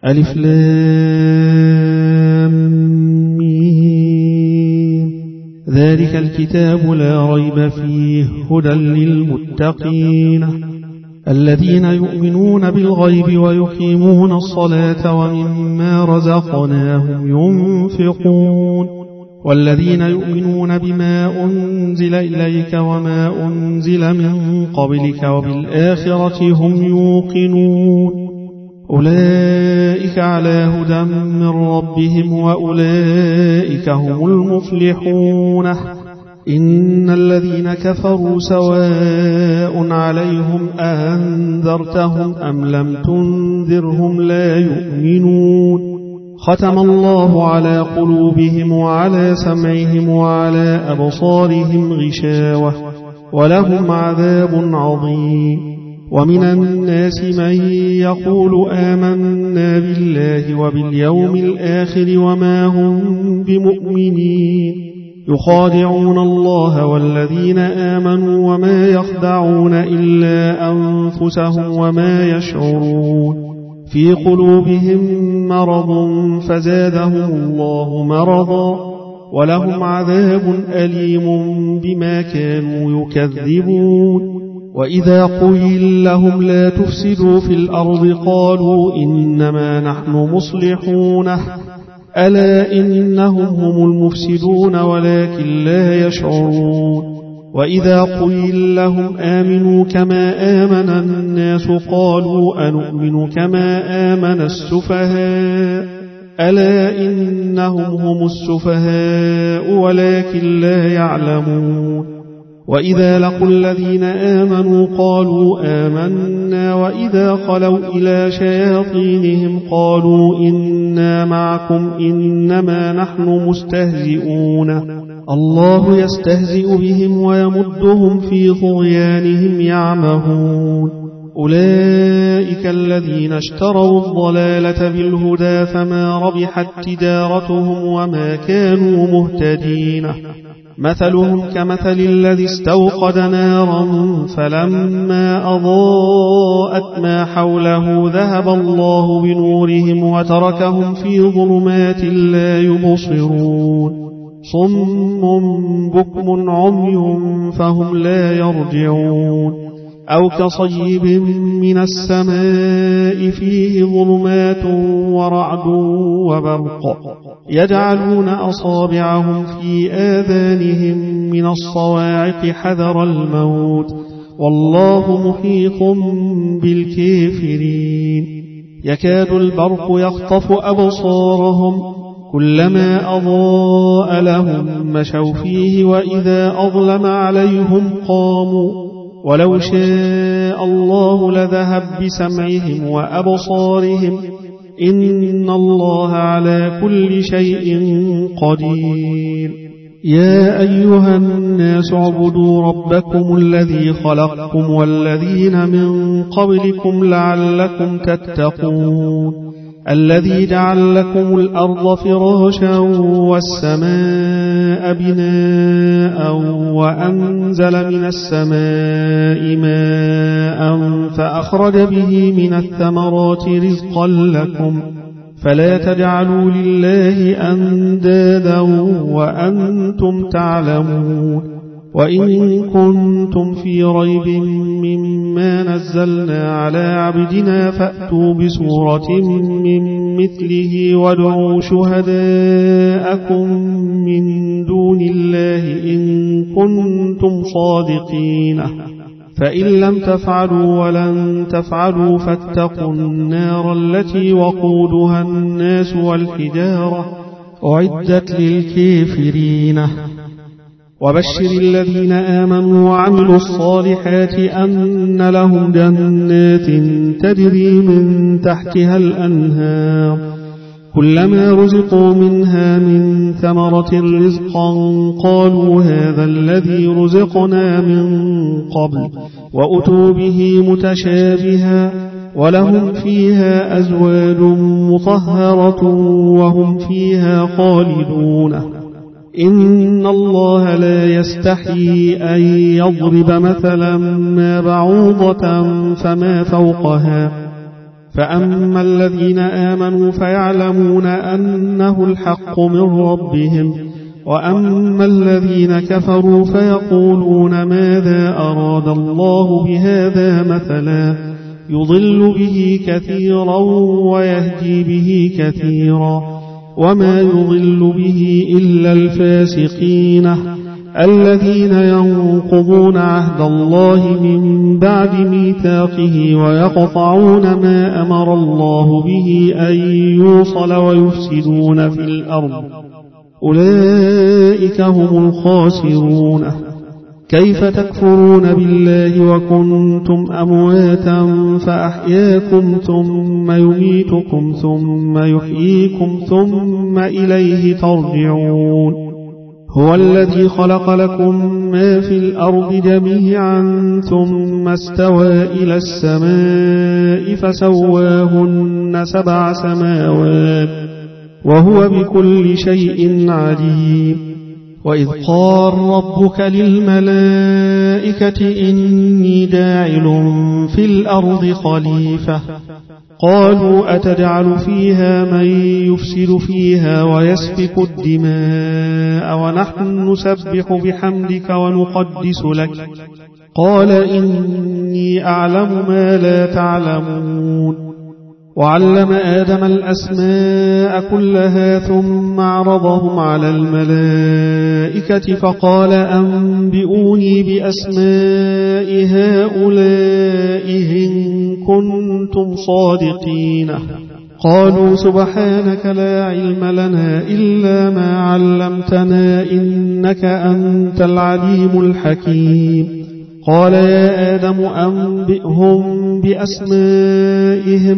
ألف لام ميم. ذلك الكتاب لا ريب فيه هدى للمتقين الذين يؤمنون بالغيب ويقيمون الصلاة ومما رزقناهم ينفقون والذين يؤمنون بما أنزل إليك وما أنزل من قبلك وبالآخرة هم يوقنون أولئك على هدى من ربهم وأولئك هم المفلحون إن الذين كفروا سواء عليهم أنذرتهم أم لم تنذرهم لا يؤمنون ختم الله على قلوبهم وعلى سمعهم وعلى أبصارهم غشاوة ولهم عذاب عظيم ومن الناس من يقول آمنا بالله وباليوم الآخر وما هم بمؤمنين يخادعون الله والذين آمنوا وما يخدعون إلا أنفسهم وما يشعرون في قلوبهم مرض فزادهم الله مرضا ولهم عذاب أليم بما كانوا يكذبون وإذا قيل لهم لا تفسدوا في الأرض قالوا إنما نحن مصلحون ألا إنهم هم المفسدون ولكن لا يشعرون وإذا قيل لهم آمنوا كما آمن الناس قالوا أنؤمن كما آمن السفهاء ألا إنهم هم السفهاء ولكن لا يعلمون وإذا لقوا الذين آمنوا قالوا آمنا وإذا خلوا إلى شياطينهم قالوا إنا معكم إنما نحن مستهزئون الله يستهزئ بهم ويمدهم في طغيانهم يعمهون أولئك الذين اشتروا الضلالة بالهدى فما ربحت تجارتهم وما كانوا مهتدين مثلهم كمثل الذي استوقد نارا فلما أضاءت ما حوله ذهب الله بنورهم وتركهم في ظلمات لا يبصرون صم بكم عمي فهم لا يرجعون أو كصيب من السماء فيه ظلمات ورعد وبرق يجعلون أصابعهم في آذانهم من الصواعق حذر الموت والله محيط بالكافرين يكاد البرق يخطف أبصارهم كلما أضاء لهم مشوا فيه وإذا أظلم عليهم قاموا ولو شاء الله لذهب بسمعهم وأبصارهم إن الله على كل شيء قدير يا أيها الناس اعبدوا ربكم الذي خلقكم والذين من قبلكم لعلكم تتقون الذي جعل لكم الأرض فراشا والسماء بناء وأنزل من السماء ماء فأخرج به من الثمرات رزقا لكم فلا تجعلوا لله أندادا وأنتم تعلمون وإن كنتم في ريب مما نزلنا على عبدنا فأتوا بسورة من مثله وادعوا شهداءكم من دون الله إن كنتم صادقين فإن لم تفعلوا ولن تفعلوا فاتقوا النار التي وقودها الناس والحجارة أعدت للكافرين وبشر الذين آمنوا وعملوا الصالحات أن لهم جنات تجري من تحتها الأنهار كلما رزقوا منها من ثمرة رزقا قالوا هذا الذي رزقنا من قبل وأتوا به متشابها ولهم فيها أزواج مطهرة وهم فيها خالدون إن الله لا يستحيي أن يضرب مثلا ما بعوضة فما فوقها فأما الذين آمنوا فيعلمون أنه الحق من ربهم، وأما الذين كفروا فيقولون ماذا أراد الله بهذا مثلا يضل به كثيرا ويهدي به كثيرا، وما يضل به إلا الفاسقين الذين ينقضون عهد الله من بعد ميثاقه ويقطعون ما أمر الله به أن يوصل ويفسدون في الأرض، أولئك هم الخاسرون. كيف تكفرون بالله وكنتم أمواتا فأحياكم ثم يميتكم ثم يحييكم ثم إليه ترجعون. هو الذي خلق لكم ما في الأرض جميعا ثم استوى إلى السماء فسواهن 7 سماوات وهو بكل شيء عليم. وإذ قال ربك للملائكة إني داعل في الأرض خليفة، قالوا أتجعل فيها من يفسد فيها ويسفك الدماء ونحن نسبح بحمدك ونقدس لك، قال إني أعلم ما لا تعلمون. وعلم آدم الأسماء كلها ثم عرضهم على الملائكة فقال أنبئوني بأسماء هؤلاء إن كنتم صادقين. قالوا سبحانك لا علم لنا إلا ما علمتنا إنك أنت العليم الحكيم. قال يا آدم أنبئهم بأسمائهم،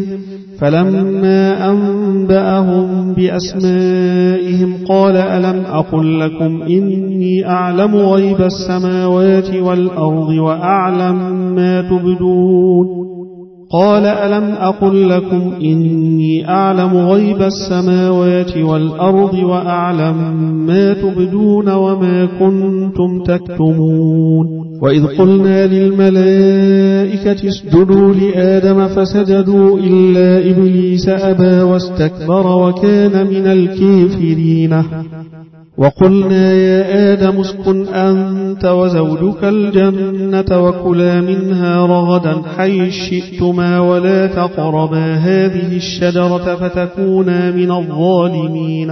فلما أنبأهم بأسمائهم قال ألم أقل لكم إني أعلم غيب السماوات والأرض وأعلم ما تبدون؟ قال ألم أقل لكم إني أعلم غيب السماوات والأرض وأعلم ما تبدون وما كنتم تكتمون. وإذ قلنا للملائكة اسجدوا لآدم فسجدوا إلا إبليس أبى واستكبر وكان من الكافرين. وقلنا يا آدم اسكن أنت وزوجك الجنة وكلا منها رغدا حيث شئتما ولا تقربا هذه الشجرة فتكونا من الظالمين.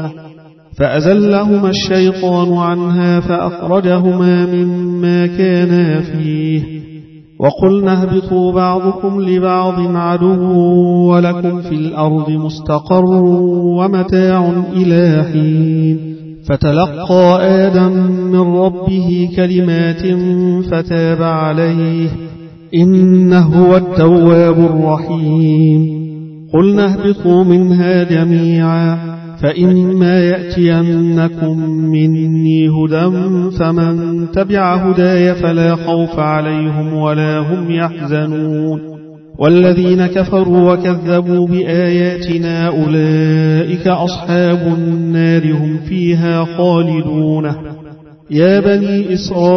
فأزلهما الشيطان عنها فأخرجهما مما كانا فيه. وقلنا اهبطوا بعضكم لبعض عدو ولكم في الأرض مستقر ومتاع إلى حين. فتلقى آدم من ربه كلمات فتاب عليه إنه هو التواب الرحيم. قلنا اهبطوا منها جميعا فإما يأتينكم مني هدى فمن تبع هداي فلا خوف عليهم ولا هم يحزنون. والذين كفروا وكذبوا بآياتنا أولئك أصحاب النار هم فيها خالدون. يا بني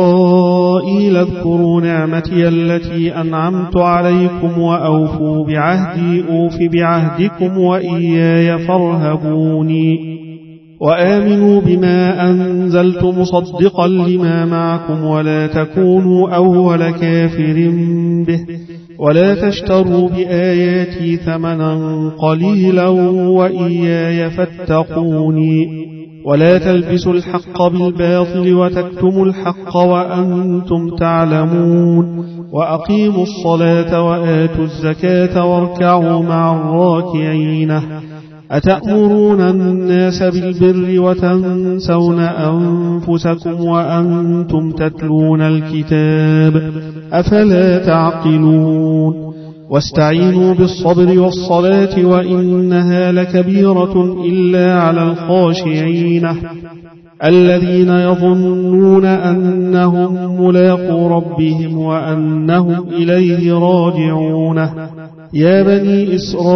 إسرائيل اذكروا نعمتي التي أنعمت عليكم وأوفوا بعهدي أوف بعهدكم وإياي فارهبوني. وآمنوا بما أنزلت مصدقا لما معكم ولا تكونوا أول كافر به ولا تشتروا بآياتي ثمنا قليلا وإياي فاتقوني. ولا تلبسوا الحق بالباطل وتكتموا الحق وأنتم تعلمون. وأقيموا الصلاة وآتوا الزكاة واركعوا مع الراكعين. أتأمرون الناس بالبر وتنسون أنفسكم وأنتم تتلون الكتاب أفلا تعقلون. واستعينوا بالصبر والصلاة وإنها لكبيرة إلا على الخاشعين الذين يظنون أنهم ملاقو ربهم وأنهم إليه راجعون. يا بني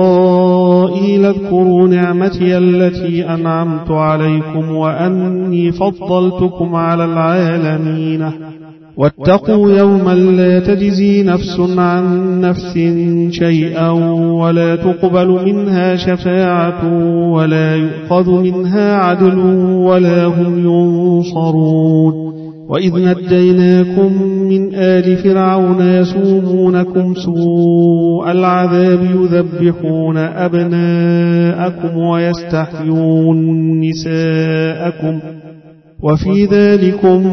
إسرائيل اذكروا نعمتي التي أنعمت عليكم وأني فضلتكم على العالمين. واتقوا يوما لا تجزي نفس عن نفس شيئا ولا تقبل منها شفاعة ولا يؤخذ منها عدل ولا هم ينصرون. وإذ نجيناكم من آل فرعون يسومونكم سوء العذاب يذبحون أبناءكم ويستحيون نساءكم وفي ذلكم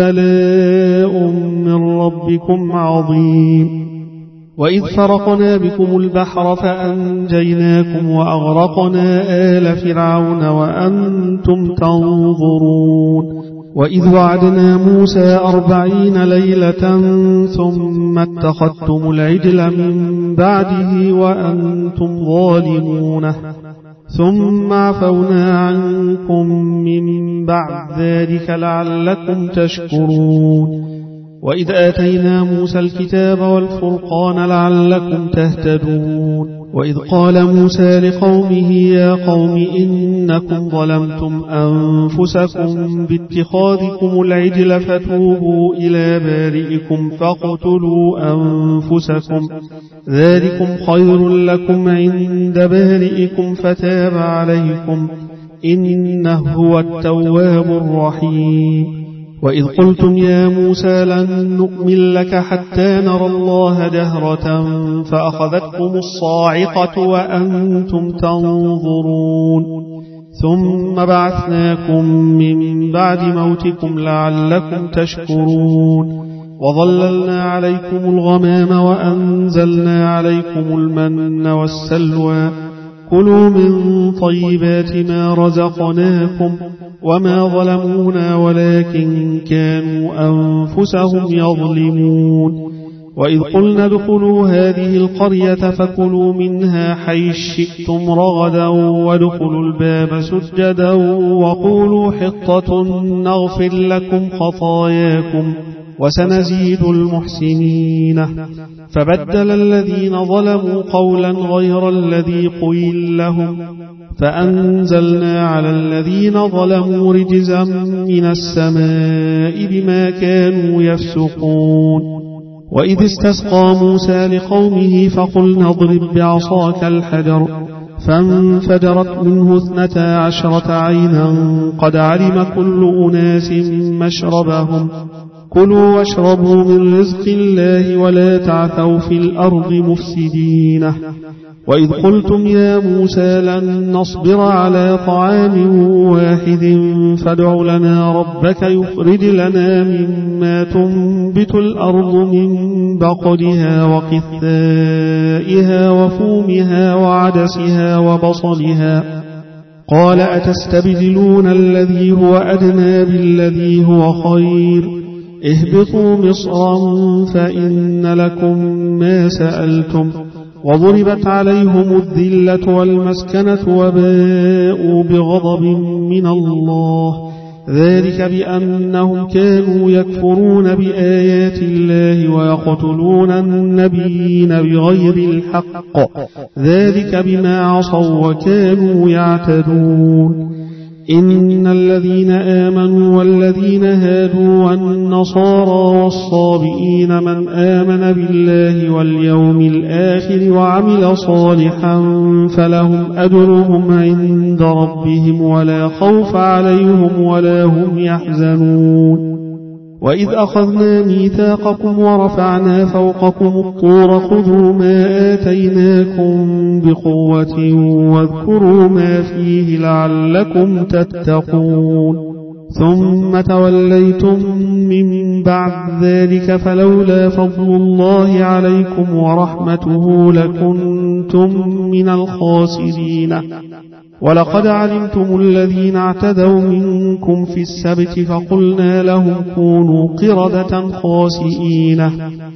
بلاء من ربكم عظيم. وإذ فرقنا بكم البحر فأنجيناكم وأغرقنا آل فرعون وأنتم تنظرون. وإذ وعدنا موسى 40 ليلة ثم اتخذتم العجل من بعده وأنتم ظالمون ثم عفونا عنكم من بعد ذلك لعلكم تشكرون. وإذ آتينا موسى الكتاب والفرقان لعلكم تهتدون. وإذ قال موسى لقومه يا قوم إنكم ظلمتم أنفسكم باتخاذكم العجل فتوبوا إلى بارئكم فاقتلوا أنفسكم ذلكم خير لكم عند بارئكم فتاب عليكم إنه هو التواب الرحيم. وإذ قلتم يا موسى لن نؤمن لك حتى نرى الله جهرة فأخذتكم الصاعقة وأنتم تنظرون ثم بعثناكم من بعد موتكم لعلكم تشكرون. وظللنا عليكم الغمام وأنزلنا عليكم المن والسلوى كلوا من طيبات ما رزقناكم وما ظلمونا ولكن كانوا أنفسهم يظلمون. وإذ قلنا ادخلوا هذه القرية فكلوا منها حيث شئتم رغدا وادخلوا الباب سجدا وقولوا حطة نغفر لكم خطاياكم وسنزيد المحسنين. فبدل الذين ظلموا قولا غير الذي قيل لهم فأنزلنا على الذين ظلموا رجزا من السماء بما كانوا يفسقون. وإذ استسقى موسى لقومه فقلنا اضرب بعصاك الحجر فانفجرت منه 12 عينا قد علم كل أناس مشربهم كلوا واشربوا من رزق الله ولا تعثوا في الأرض مفسدين. وإذ قلتم يا موسى لن نصبر على طعام واحد فادع لنا ربك يخرج لنا مما تنبت الأرض من بقلها وقثائها وفومها وعدسها وبصلها قال أتستبدلون الذي هو أدنى بالذي هو خير اهبطوا مصرا فإن لكم ما سألتم وضربت عليهم الذلة والمسكنة وباءوا بغضب من الله ذلك بأنهم كانوا يكفرون بآيات الله ويقتلون النبيين بغير الحق ذلك بما عصوا وكانوا يعتدون. إن الذين آمنوا والذين هادوا والنصارى والصابئين من آمن بالله واليوم الآخر وعمل صالحا فلهم أجرهم عند ربهم ولا خوف عليهم ولا هم يحزنون. وإذ أخذنا ميثاقكم ورفعنا فوقكم الطور خذوا ما آتيناكم بقوة واذكروا ما فيه لعلكم تتقون ثم توليتم من بعد ذلك فلولا فضل الله عليكم ورحمته لكنتم من الخاسرين. ولقد علمتم الذين اعتدوا منكم في السبت فقلنا لهم كونوا قردة خاسئين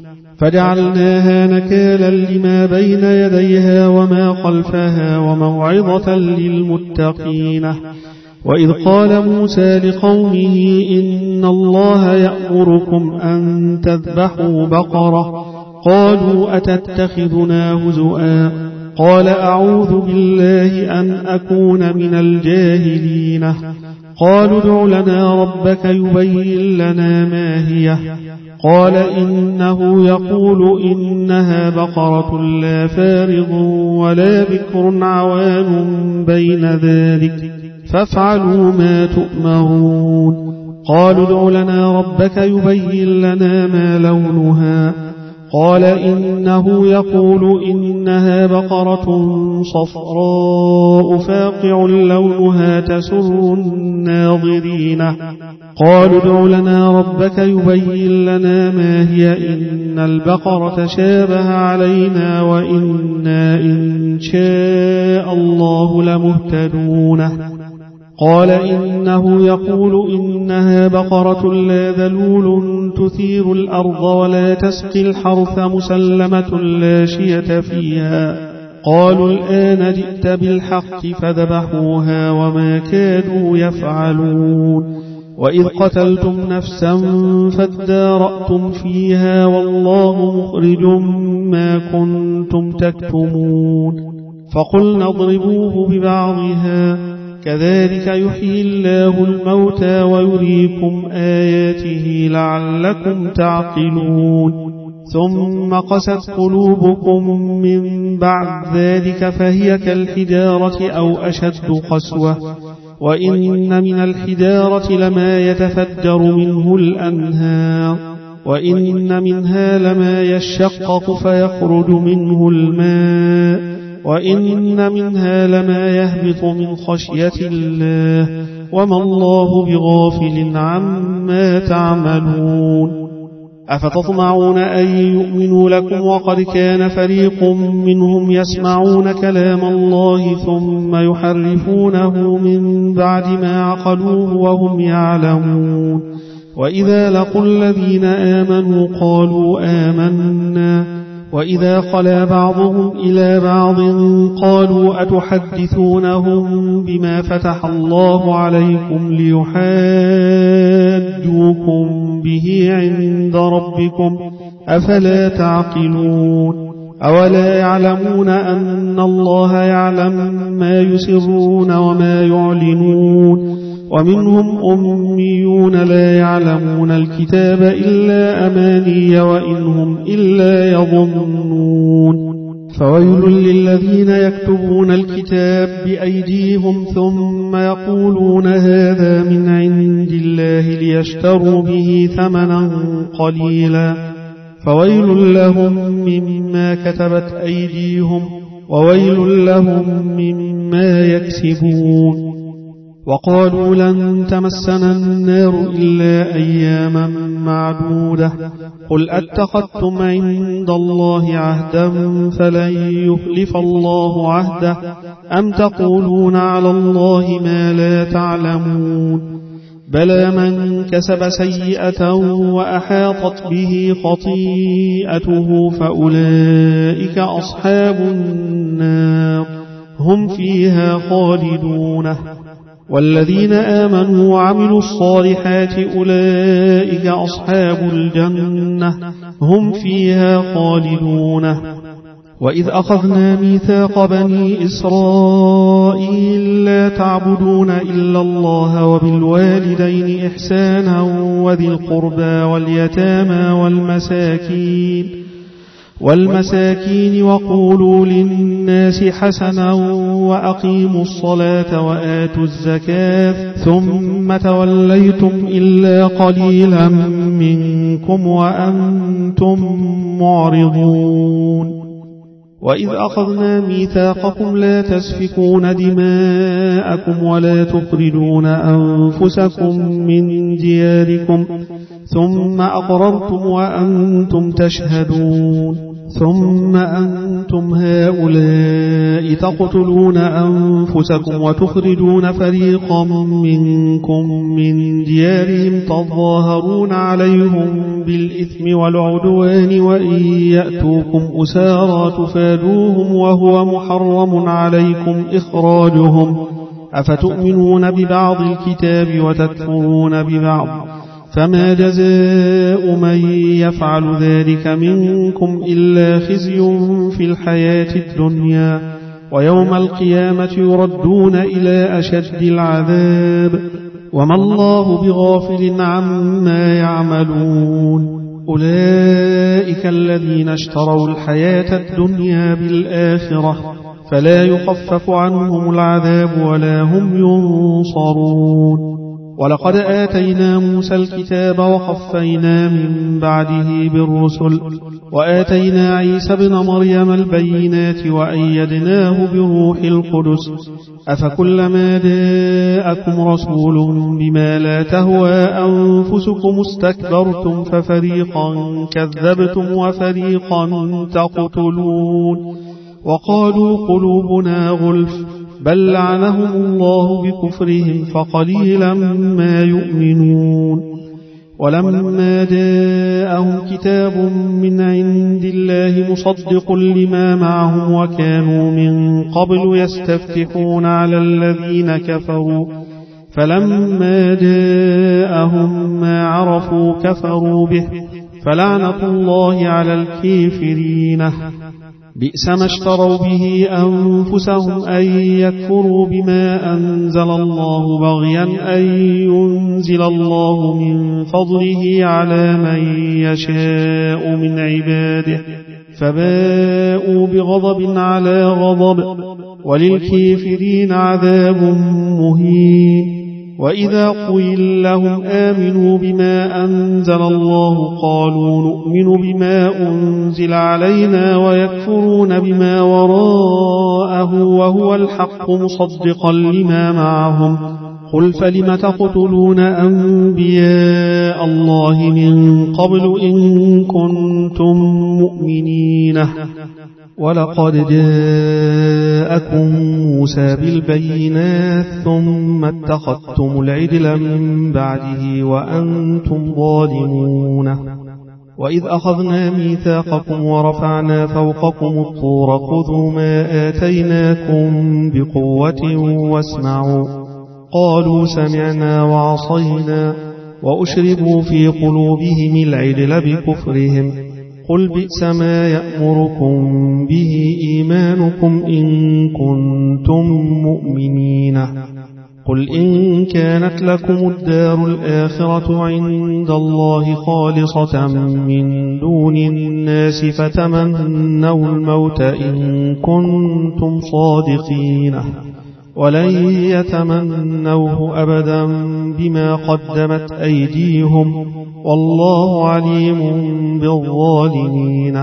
فجعلناها نكالا لما بين يديها وما خلفها وموعظة للمتقين. وإذ قال موسى لقومه إن الله يأمركم أن تذبحوا بقرة قالوا أتتخذنا هزؤا قال أعوذ بالله أن أكون من الجاهلين قالوا ادع لنا ربك يبين لنا ما هي قال إنه يقول إنها بقرة لا فارض ولا بكر عوان بين ذلك فافعلوا ما تؤمرون قالوا ادع لنا ربك يبين لنا ما لونها قال إنه يقول إنها بقرة صفراء فاقع لونها تسر الناظرين قالوا ادع لنا ربك يبين لنا ما هي إن البقرة شابه علينا وإنا إن شاء الله لمهتدون قال إنه يقول إنها بقرة لا ذلول تثير الأرض ولا تسقي الحرث مسلمة لا شية فيها قالوا الآن جئت بالحق فذبحوها وما كادوا يفعلون وإذ قتلتم نفسا فادارأتم فيها والله مخرج ما كنتم تكتمون فقلنا اضربوه ببعضها كذلك يحيي الله الموتى ويريكم آياته لعلكم تعقلون ثم قست قلوبكم من بعد ذلك فهي كالحجارة أو أشد قسوة وإن من الحجارة لما يتفجر منه الأنهار وإن منها لما يشقق فيخرج منه الماء وإن منها لما يهبط من خشية الله وما الله بغافل عما تعملون أفتطمعون أن يؤمنوا لكم وقد كان فريق منهم يسمعون كلام الله ثم يحرفونه من بعد ما عقلوه وهم يعلمون وإذا لقوا الذين آمنوا قالوا آمنا وإذا خلا بعضهم إلى بعض قالوا أتحدثونهم بما فتح الله عليكم ليحاجوكم به عند ربكم أفلا تعقلون أولا يعلمون أن الله يعلم ما يسرون وما يعلنون ومنهم أميون لا يعلمون الكتاب إلا أماني وإنهم إلا يظنون فويل للذين يكتبون الكتاب بأيديهم ثم يقولون هذا من عند الله ليشتروا به ثمنا قليلا فويل لهم مما كتبت أيديهم وويل لهم مما يكسبون وقالوا لن تمسنا النار إلا أياما معدودة قل أتخذتم عند الله عهدا فلن يخلف الله عهده أم تقولون على الله ما لا تعلمون بلى من كسب سيئة وأحاطت به خطيئته فأولئك أصحاب النار هم فيها خالدون والذين آمنوا وعملوا الصالحات أولئك أصحاب الجنة هم فيها خالدون وإذ أخذنا ميثاق بني إسرائيل لا تعبدون إلا الله وبالوالدين إحسانا وذي القربى واليتامى والمساكين وقولوا للناس حسنا وأقيموا الصلاة وآتوا الزكاة ثم توليتم إلا قليلا منكم وأنتم معرضون وإذ أخذنا ميثاقكم لا تسفكون دماءكم ولا تخرجون أنفسكم من دياركم ثم أقررتم وأنتم تشهدون ثم أنتم هؤلاء تقتلون أنفسكم وتخرجون فريقا منكم من ديارهم تظاهرون عليهم بالإثم والعدوان وإن يأتوكم أسارى تفادوهم وهو محرم عليكم إخراجهم أفتؤمنون ببعض الكتاب وتكفرون ببعض فما جزاء من يفعل ذلك منكم إلا خزي في الحياة الدنيا ويوم القيامة يردون إلى أشد العذاب وما الله بغافل عما يعملون أولئك الذين اشتروا الحياة الدنيا بالآخرة فلا يخفف عنهم العذاب ولا هم ينصرون ولقد آتينا موسى الكتاب وقفينا من بعده بالرسل وآتينا عيسى ابن مريم البينات وأيدناه بروح القدس أفكلما جاءكم رسول بما لا تهوى أنفسكم استكبرتم ففريقا كذبتم وفريقا تقتلون وقالوا قلوبنا غلف بل لعنهم الله بكفرهم فقليلا ما يؤمنون ولما جاءهم كتاب من عند الله مصدق لما معهم وكانوا من قبل يستفتحون على الذين كفروا فلما جاءهم ما عرفوا كفروا به فلعنة الله على الكافرين بئس ما اشتروا به أنفسهم أن يكفروا بما أنزل الله بغيا أن ينزل الله من فضله على من يشاء من عباده فباءوا بغضب على غضب وللكافرين عذاب مهين وإذا قيل لهم آمنوا بما أنزل الله قالوا نؤمن بما أنزل علينا ويكفرون بما وراءه وهو الحق مصدقا لما معهم قل فلم تقتلون أنبياء الله من قبل إن كنتم مؤمنين ولقد جاءكم موسى بالبينات ثم اتخذتم العجل من بعده وأنتم ظالمون وإذ أخذنا ميثاقكم ورفعنا فوقكم الطور خذوا ما آتيناكم بقوة واسمعوا قالوا سمعنا وعصينا وأشربوا في قلوبهم العجل بكفرهم قل بئس ما يأمركم به إيمانكم إن كنتم مؤمنين قل إن كانت لكم الدار الآخرة عند الله خالصة من دون الناس فتمنوا الموت إن كنتم صادقين ولن يتمنوه أبدا بما قدمت أيديهم والله عليم بالظالمين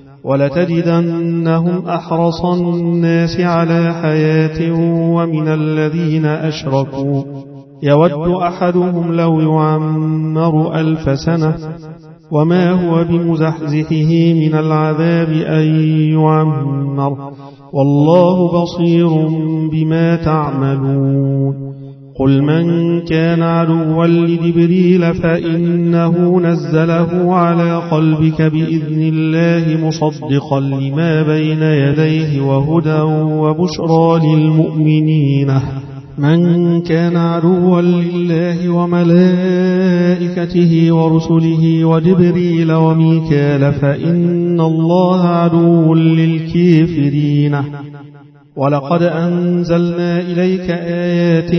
ولتجدنهم أحرص الناس على حياة ومن الذين أشركوا يود أحدهم لو يعمر 1000 سنة وما هو بمزحزحه من العذاب أن يعمر والله بصير بما تعملون قل من كان عدوا لجبريل فإنه نزله على قلبك بإذن الله مصدقا لما بين يديه وهدى وبشرى للمؤمنين من كان عدوا لله وملائكته ورسله وجبريل وميكال فإن الله عدو للكافرين ولقد أنزلنا إليك آيات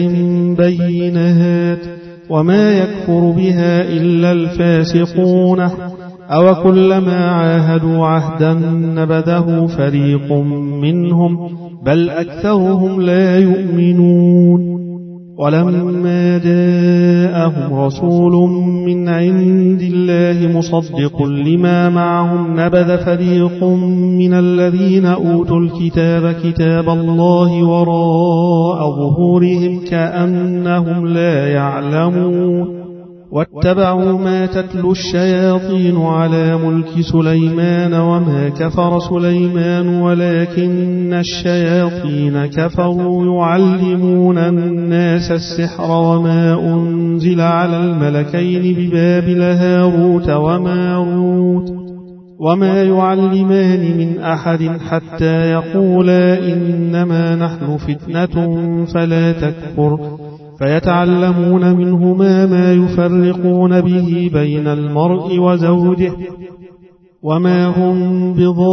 بينات وما يكفر بها إلا الفاسقون أو كلما عاهدوا عهدا نبذه فريق منهم بل أكثرهم لا يؤمنون ولما جاءهم رسول من عند الله مصدق لما معهم نبذ فريق من الذين أوتوا الكتاب كتاب الله وراء ظهورهم كأنهم لا يعلمون واتبعوا ما تتلو الشياطين على ملك سليمان وما كفر سليمان ولكن الشياطين كفروا يعلمون الناس السحر وما أنزل على الملكين ببابل هاروت وماروت وما يعلمان من أحد حتى يقولا إنما نحن فتنة فلا تكفر فيتعلمون منهما ما يفرقون به بين المرء وزوجه وما هم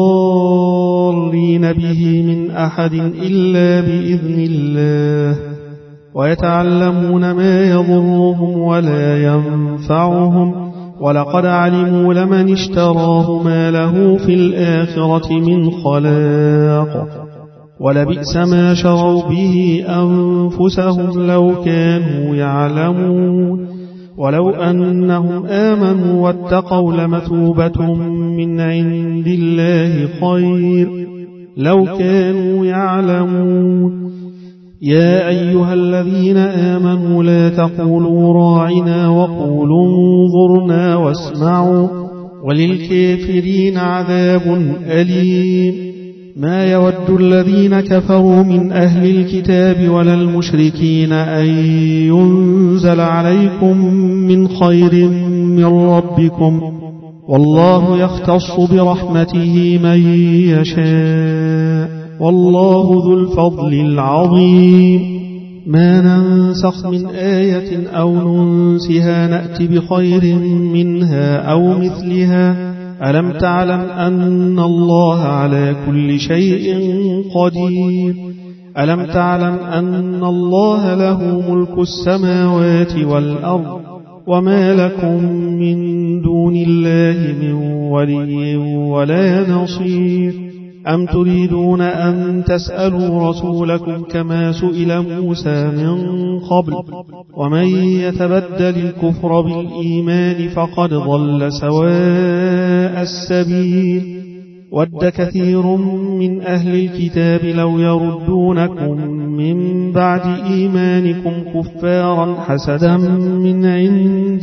بضارين به من أحد إلا بإذن الله ويتعلمون ما يضرهم ولا ينفعهم ولقد علموا لمن اشتراه ما له في الآخرة من خلاق ولبئس ما شروا به أنفسهم لو كانوا يعلمون ولو أنهم آمنوا واتقوا لمثوبة من عند الله خير لو كانوا يعلمون يا أيها الذين آمنوا لا تقولوا راعنا وقولوا انظرنا واسمعوا وللكافرين عذاب أليم ما يود الذين كفروا من أهل الكتاب ولا المشركين أن ينزل عليكم من خير من ربكم والله يختص برحمته من يشاء والله ذو الفضل العظيم ما ننسخ من آية أو ننسها نأت بخير منها أو مثلها ألم تعلم أن الله على كل شيء قدير ألم تعلم أن الله له ملك السماوات والأرض وما لكم من دون الله من ولي ولا نصير أم تريدون أن تسألوا رسولكم كما سئل موسى من قبل ومن يتبدل الكفر بالإيمان فقد ضل سواء السبيل ود كثير من أهل الكتاب لو يردونكم من بعد إيمانكم كفارا حسدا من عند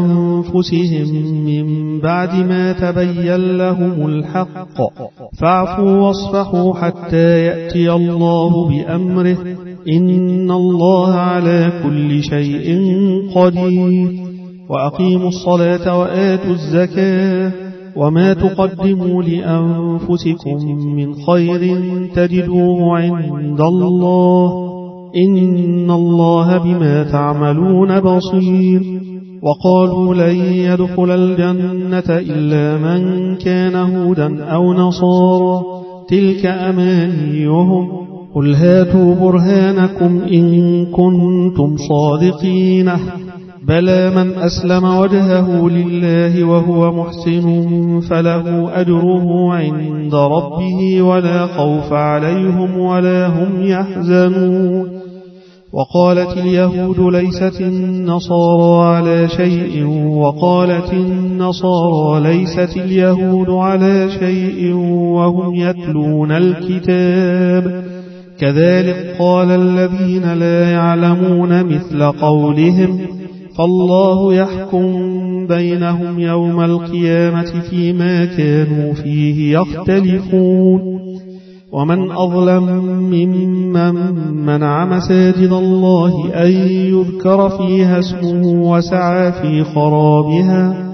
أنفسهم من بعد ما تبين لهم الحق فاعفوا واصفحوا حتى يأتي الله بأمره إن الله على كل شيء قدير وأقيموا الصلاة وآتوا الزكاة وما تقدموا لأنفسكم من خير تجدوه عند الله إن الله بما تعملون بصير وقالوا لن يدخل الجنة إلا من كان هودا أو نصارى تلك أمانيهم قل هاتوا برهانكم إن كنتم صادقين بلى من أسلم وجهه لله وهو محسن فله أجره عند ربه ولا خوف عليهم ولا هم يحزنون وقالت اليهود ليست النصارى على شيء وقالت النصارى ليست اليهود على شيء وهم يتلون الكتاب كذلك قال الذين لا يعلمون مثل قولهم فالله يحكم بينهم يوم القيامة فيما كانوا فيه يختلفون ومن أظلم ممن منع مساجد الله أن يذكر فيها اسمه وسعى في خرابها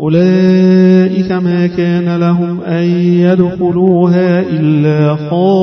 أولئك ما كان لهم أن يدخلوها إلا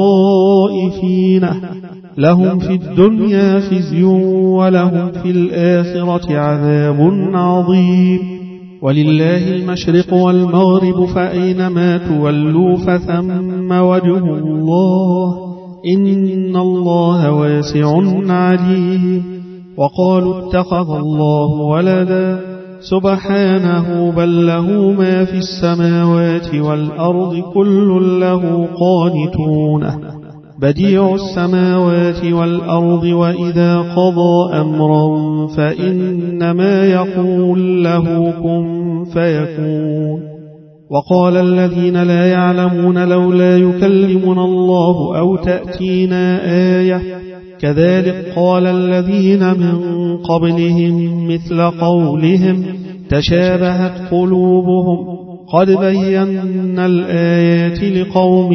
خائفين لهم في الدنيا خزي ولهم في الآخرة عذاب عظيم ولله المشرق والمغرب فأينما تولوا فثم وجه الله إن الله واسع عليم وقالوا اتخذ الله ولدا سبحانه بل له ما في السماوات والأرض كل له قانتون بديع السماوات والأرض وإذا قضى أمرا فإنما يقول له كن فيكون وقال الذين لا يعلمون لولا يكلمنا الله أو تأتينا آية كذلك قال الذين من قبلهم مثل قولهم تشابهت قلوبهم قد بينا الآيات لقوم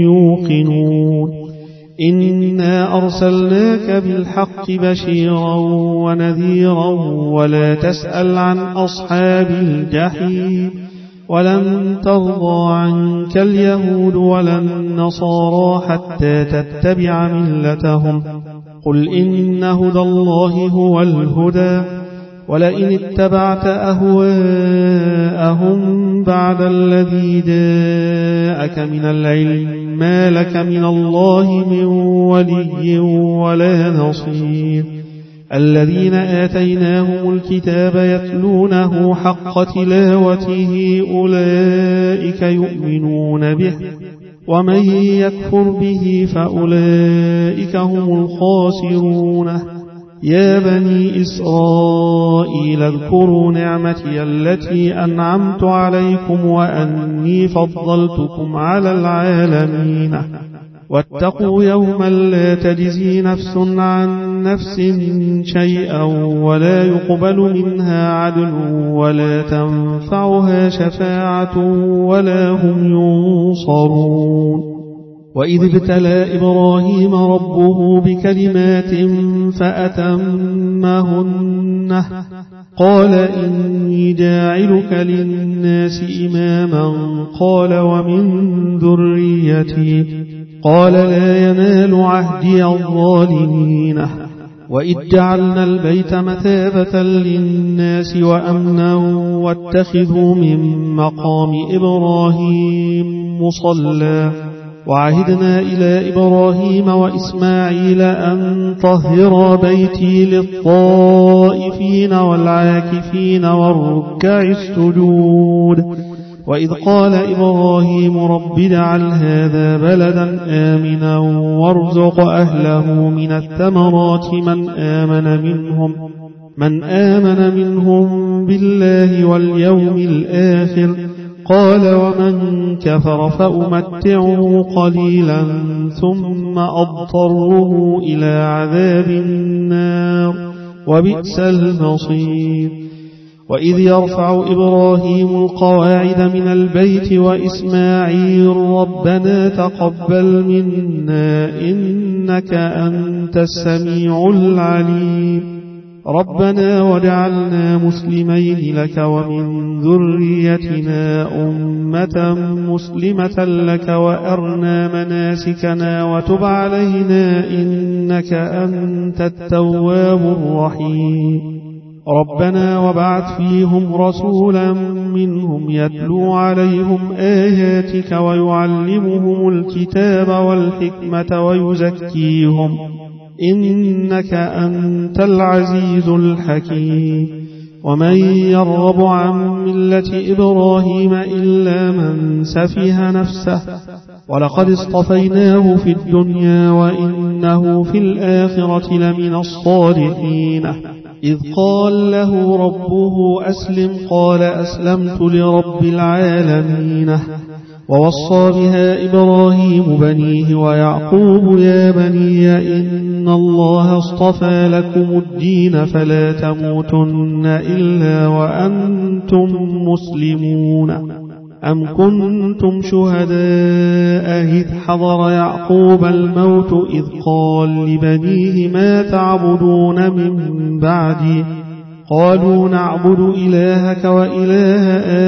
يوقنون إنا أرسلناك بالحق بشيرا ونذيرا ولا تسأل عن أصحاب الجحيم ولن ترضى عنك اليهود ولا النصارى حتى تتبع ملتهم قل إن هدى الله هو الهدى ولئن اتبعت أهواءهم بعد الذي جاءك من العلم ما لك من الله من ولي ولا نصير الذين آتيناهم الكتاب يتلونه حق تلاوته أولئك يؤمنون به ومن يكفر به فأولئك هم الخاسرون يا بني إسرائيل اذكروا نعمتي التي أنعمت عليكم وأني فضلتكم على العالمين واتقوا يوما لا تجزي نفس عن نفس شيئا ولا يقبل منها عدل ولا تنفعها شفاعة ولا هم ينصرون وإذ ابتلى إبراهيم ربه بكلمات فأتمهن قال إني جاعلك للناس إماما قال ومن ذريتي قال لا ينال عهدي الظالمين وإذ جعلنا البيت مثابة للناس وأمنا واتخذوا من مقام إبراهيم مصلى وعهدنا إلى إبراهيم وإسماعيل أن طهر بيتي للطائفين والعاكفين والركع السجود وإذ قال إبراهيم رب اجعل هذا بلدا آمنا وارزق أهله من الثمرات من آمن منهم بالله واليوم الآخر قال ومن كفر فأمتعه قليلا ثم أضطره إلى عذاب النار وبئس المصير وإذ يرفع إبراهيم القواعد من البيت وإسماعيل ربنا تقبل منا إنك أنت السميع العليم ربنا واجعلنا مسلمين لك ومن ذريتنا أمة مسلمة لك وأرنا مناسكنا وتب علينا إنك أنت التواب الرحيم ربنا وابعث فيهم رسولا منهم يتلو عليهم آياتك ويعلمهم الكتاب والحكمة ويزكيهم إنك أنت العزيز الحكيم ومن يرغب عن ملة إبراهيم إلا من سفه نفسه ولقد اصطفيناه في الدنيا وإنه في الآخرة لمن الصالحين إذ قال له ربه أسلم قال أسلمت لرب العالمين ووصى بها إبراهيم بنيه ويعقوب يا بني إن الله اصطفى لكم الدين فلا تموتن إلا وأنتم مسلمون أم كنتم شهداء إذ حضر يعقوب الموت إذ قال لبنيه ما تعبدون من بعدي قالوا نعبد إلهك وإله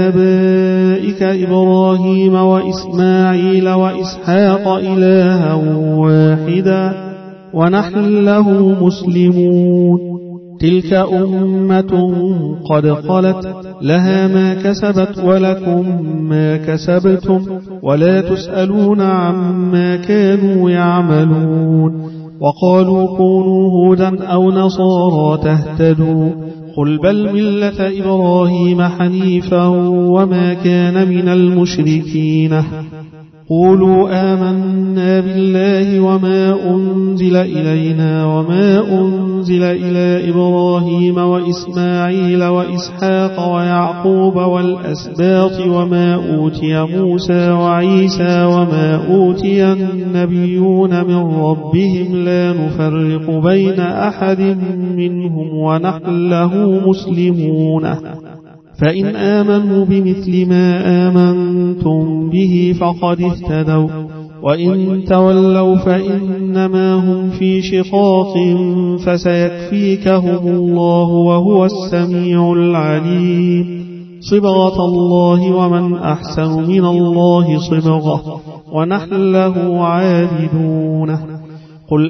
آبائك إبراهيم وإسماعيل وإسحاق إلها واحدا ونحن له مسلمون تلك أمة قد خلت لها ما كسبت ولكم ما كسبتم ولا تسألون عما كانوا يعملون وقالوا كونوا هودا أو نصارى تهتدوا قل بل ملة إبراهيم حنيفا وما كان من المشركين قولوا آمنا بالله وما أنزل إلينا وما أنزل إلى إبراهيم وإسماعيل وإسحاق ويعقوب والأسباط وما أوتي موسى وعيسى وما أوتي النبيون من ربهم لا نفرق بين أحد منهم ونحن له مسلمون فإن آمنوا بمثل ما آمنتم به فقد اهتدوا وإن تولوا فإنما هم في شقاق فسيكفيكهم الله وهو السميع العليم صبغة الله ومن أحسن من الله صبغة ونحن له عابدون قل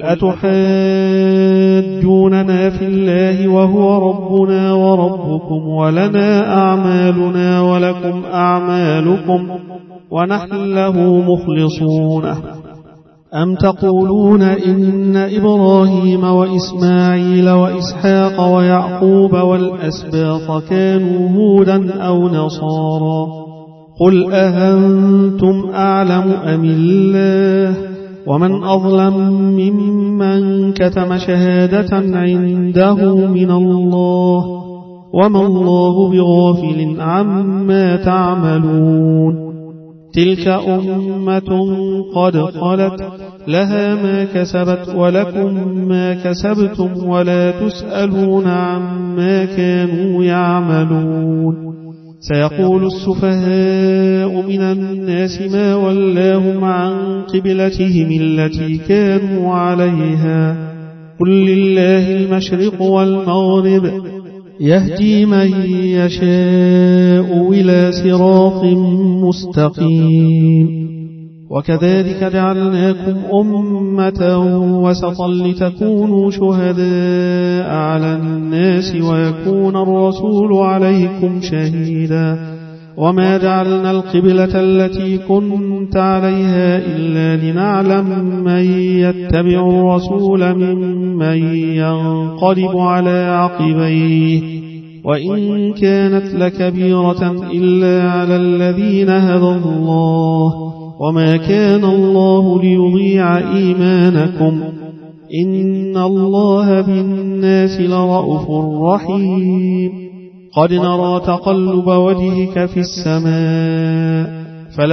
أتحاجوننا في الله وهو ربنا وربكم ولنا أعمالنا ولكم أعمالكم ونحن له مخلصون أم تقولون إن إبراهيم وإسماعيل وإسحاق ويعقوب والأسباط كانوا هودا أو نصارى قل أأنتم أعلم أم الله ومن أظلم ممن كتم شهادة عنده من الله وما الله بغافل عما تعملون تلك أمة قد خلت لها ما كسبت ولكم ما كسبتم ولا تسألون عما كانوا يعملون سيقول السفهاء من الناس ما ولاهم عن قبلتهم التي كانوا عليها قل لله المشرق والمغرب يهدي من يشاء إلى صراط مستقيم وكذلك جعلناكم أمة وسطا لتكونوا شهداء على الناس ويكون الرسول عليكم شهيدا وما جعلنا القبلة التي كنت عليها إلا لنعلم من يتبع الرسول ممن ينقلب على عقبيه وإن كانت لكبيرة إلا على الذين هدى الله وما كان الله ليضيع إيمانكم إن الله بالناس لرءوف رحيم قد نرى تقلب وجهك في السماء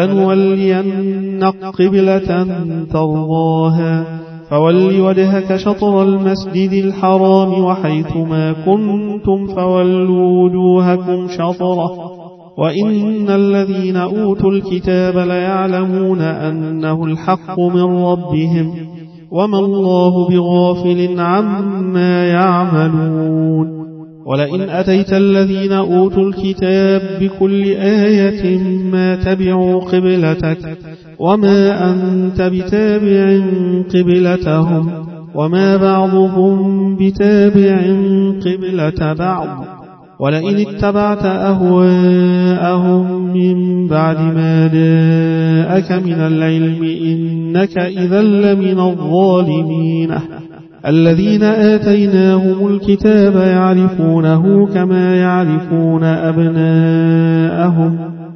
فلنولينك قبلة ترضاها فول وجهك شطر المسجد الحرام وحيثما كنتم فولوا وجوهكم شطره وإن الذين أوتوا الكتاب ليعلمون أنه الحق من ربهم وما الله بغافل عما يعملون ولئن أتيت الذين أوتوا الكتاب بكل آية ما تبعوا قبلتك وما أنت بتابع قبلتهم وما بعضهم بتابع قبلة بعض ولئن اتبعت أهواءهم من بعد ما جاءك من العلم إنك إذا لمن الظالمين الذين آتيناهم الكتاب يعرفونه كما يعرفون أبناءهم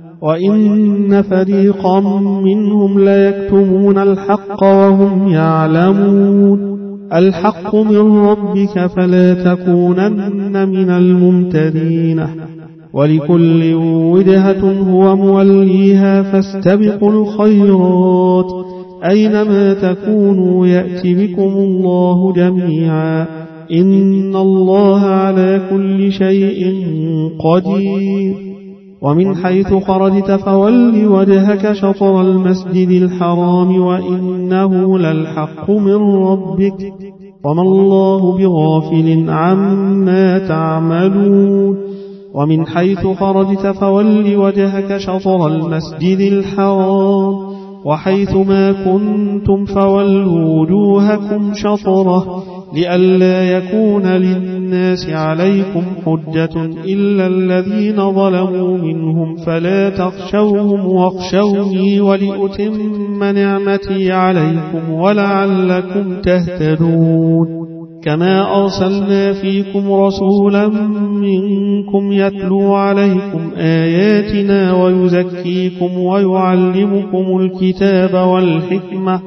وإن فريقا منهم ليكتمون الحق وهم يعلمون الحق من ربك فلا تكونن من الممترين ولكل وجهة هو موليها فاستبقوا الخيرات أينما تكونوا يأتي بكم الله جميعا إن الله على كل شيء قدير ومن حيث خرجت فول وجهك شطر المسجد الحرام وإنه للحق من ربك وما الله بغافل عما تعملون ومن حيث خرجت فول وجهك شطر المسجد الحرام وحيث ما كنتم فولوا وجوهكم شطره لئلا يكون للناس عليكم حجة إلا الذين ظلموا منهم فلا تخشوهم واخشوني ولأتم نعمتي عليكم ولعلكم تهتدون كما أرسلنا فيكم رسولا منكم يتلو عليكم آياتنا ويزكيكم ويعلمكم الكتاب والحكمة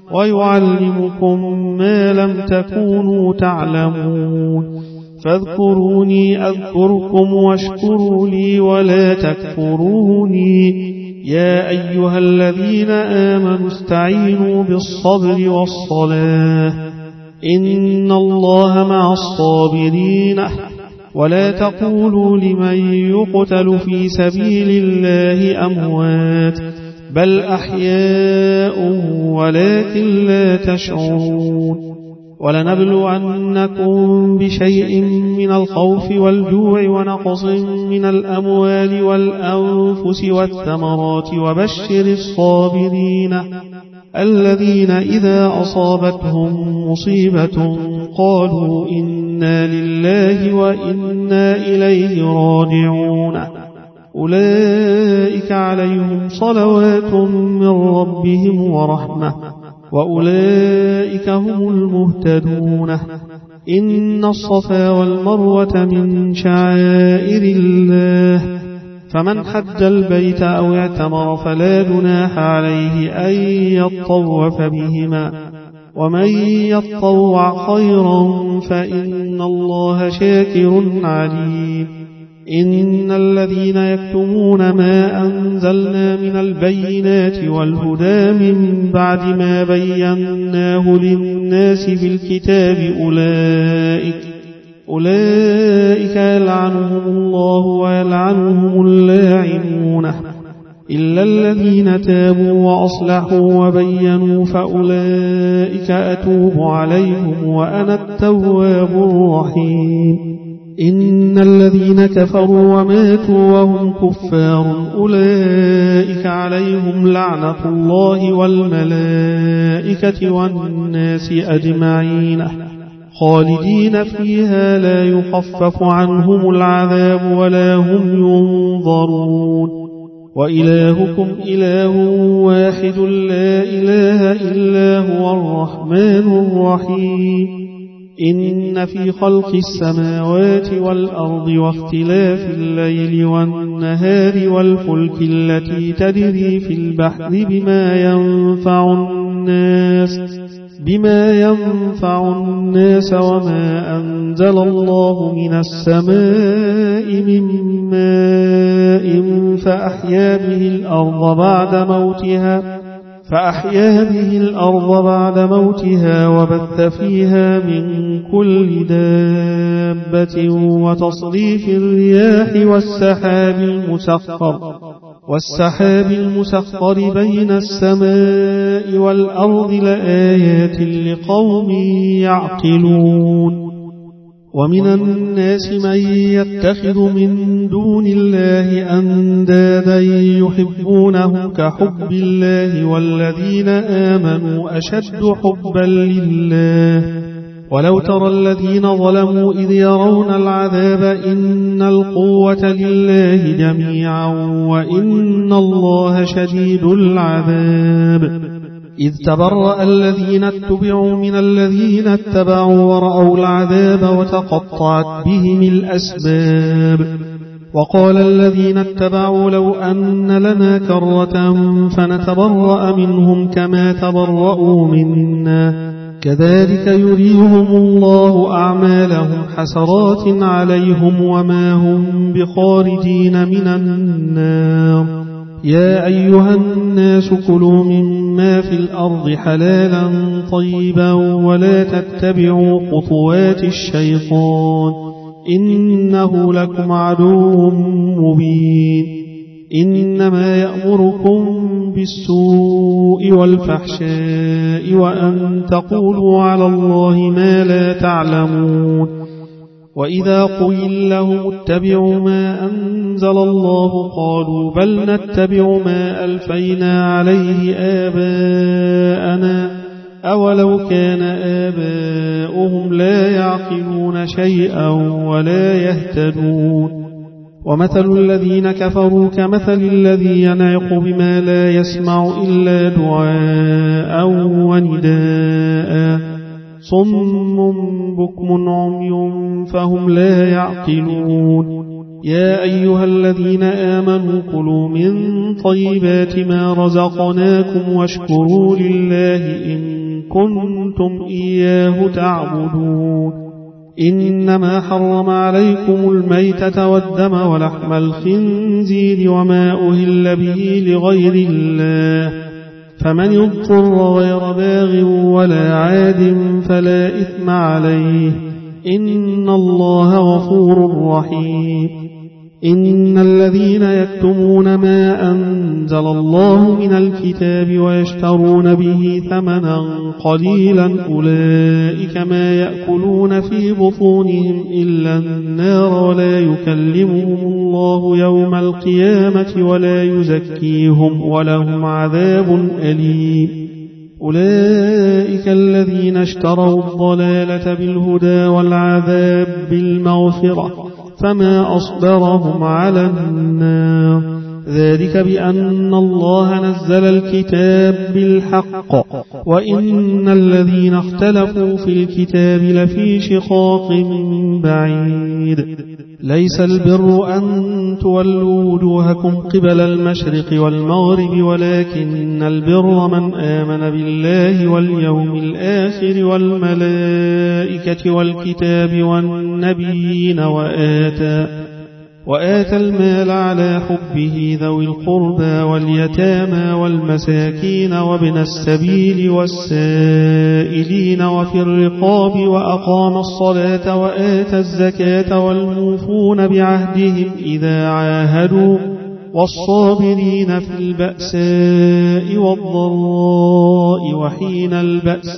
ويعلمكم ما لم تكونوا تعلمون فاذكروني أذكركم واشكروا لي ولا تكفروني يا أيها الذين آمنوا استعينوا بالصبر والصلاة إن الله مع الصابرين ولا تقولوا لمن يقتل في سبيل الله أموات بل أحياء ولكن لا تشعرون ولنبلونكم بشيء من الخوف والجوع ونقص من الأموال والأنفس والثمرات وبشر الصابرين الذين إذا أصابتهم مصيبة قالوا إنا لله وإنا إليه راجعون أولئك عليهم صلوات من ربهم ورحمة وأولئك هم المهتدون إن الصفا والمروة من شعائر الله فمن حج البيت أو اعتمر فلا جناح عليه أن يطوف بهما ومن يطوع خيرا فإن الله شاكر عليم إن الذين يكتمون ما أنزلنا من البينات والهدى من بعد ما بيناه للناس في الكتاب أولئك يلعنهم الله ويلعنهم اللاعنون إلا الذين تابوا وأصلحوا وبينوا فأولئك أتوب عليهم وأنا التواب الرحيم إن الذين كفروا وماتوا وهم كفار أولئك عليهم لعنة الله والملائكة والناس أجمعين خالدين فيها لا يخفف عنهم العذاب ولا هم ينظرون وإلهكم إله واحد لا إله إلا هو الرحمن الرحيم إن في خلق السماوات والأرض واختلاف الليل والنهار والفلك التي تجري في البحر بما ينفع الناس وما أنزل الله من السماء من ماء فأحيا به الأرض بعد موتها وبث فيها من كل دابة وتصريف الرياح والسحاب المسخر بين السماء والأرض لآيات لقوم يعقلون ومن الناس من يتخذ من دون الله أندادا يحبونهم كحب الله والذين آمنوا أشد حبا لله ولو ترى الذين ظلموا إذ يرون العذاب إن القوة لله جميعا وإن الله شديد العذاب إذ تبرأ الذين اتبعوا من الذين اتبعوا ورأوا العذاب وتقطعت بهم الأسباب وقال الذين اتبعوا لو أن لنا كرة فنتبرأ منهم كما تبرأوا منا كذلك يريهم الله أعمالهم حسرات عليهم وما هم بخارجين من النار يا أيها الناس كلوا مما في الأرض حلالا طيبا ولا تتبعوا خطوات الشيطان إنه لكم عدو مبين إنما يأمركم بالسوء والفحشاء وأن تقولوا على الله ما لا تعلمون وإذا قيل لهم اتبعوا ما أنزل الله قالوا بل نتبع ما ألفينا عليه آباءنا أولو كان آباؤهم لا يعقلون شيئا ولا يهتدون ومثل الذين كفروا كمثل الذي ينعق بما لا يسمع إلا دعاء ونداء صم بكم عمي فهم لا يعقلون يا أيها الذين آمنوا كلوا من طيبات ما رزقناكم واشكروا لله إن كنتم إياه تعبدون إنما حرم عليكم الميتة والدم ولحم الخنزير وما أهل به لغير الله فمن يضطر غير باغ ولا عاد فلا إثم عليه إن الله غفور رحيم إن الذين يكتمون ما أنزل الله من الكتاب ويشترون به ثمنا قليلا أولئك ما يأكلون في بطونهم إلا النار ولا يكلمهم الله يوم القيامة ولا يزكيهم ولهم عذاب أليم أولئك الذين اشتروا الضلالة بالهدى والعذاب بالمغفرة فما أصبرهم على النار ذلك بأن الله نزل الكتاب بالحق وإن الذين اختلفوا في الكتاب لفي شقاق بعيد ليس البر أن تولوا وجوهكم قبل المشرق والمغرب ولكن البر من آمن بالله واليوم الآخر والملائكة والكتاب والنبيين وآتى المال على حبه ذوي القربى واليتامى والمساكين وابن السبيل والسائلين وفي الرقاب وأقام الصلاة وآتى الزكاة والموفون بعهدهم إذا عاهدوا والصابرين في البأساء والضراء وحين البأس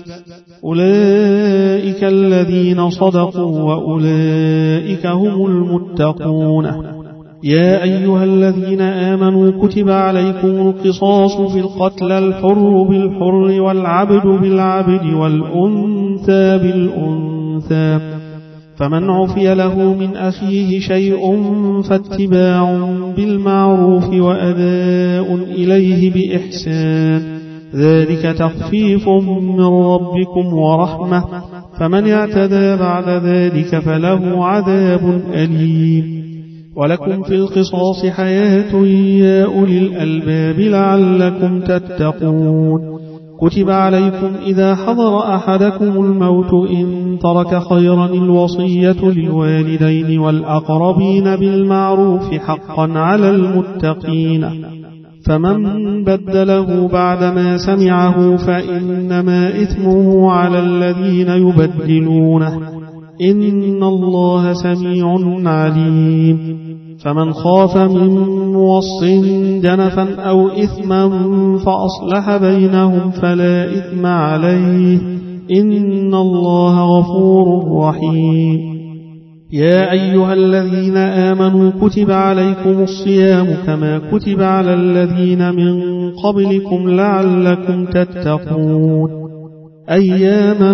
أولئك الذين صدقوا وأولئك هم المتقون يا أيها الذين آمنوا كتب عليكم القصاص في القتل الحر بالحر والعبد بالعبد والأنثى بالأنثى فمن عفي له من أخيه شيء فاتباع بالمعروف وأداء إليه بإحسان ذلك تخفيف من ربكم ورحمة فمن اعتدى بعد ذلك فله عذاب أليم ولكم في القصاص حياة يا أولي الألباب لعلكم تتقون كتب عليكم إذا حضر أحدكم الموت إن ترك خيرا الوصية للوالدين والأقربين بالمعروف حقا على المتقين فمن بدله بعدما سمعه فإنما إثمه على الذين يبدلونه إن الله سميع عليم فمن خاف من موص جنفا أو إثما فأصلح بينهم فلا إثم عليه إن الله غفور رحيم يا أيها الذين آمنوا كتب عليكم الصيام كما كتب على الذين من قبلكم لعلكم تتقون أياما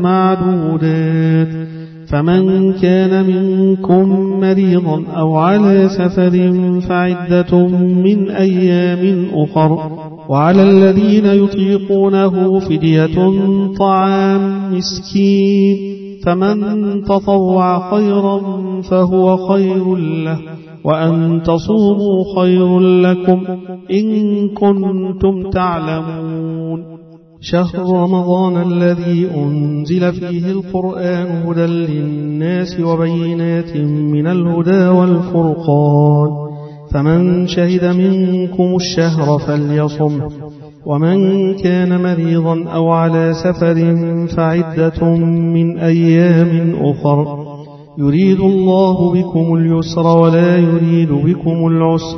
معدودات فمن كان منكم مريضا أو على سفر فعدة من أيام أخر وعلى الذين يطيقونه فدية طعام مسكين فمن تطوع خيرا فهو خير له وأن تصوموا خير لكم إن كنتم تعلمون شهر رمضان الذي أنزل فيه القرآن هدى للناس وبينات من الهدى والفرقان فمن شهد منكم الشهر فليصمه ومن كان مريضا أو على سفر فعدة من أيام أخر يريد الله بكم اليسر ولا يريد بكم العسر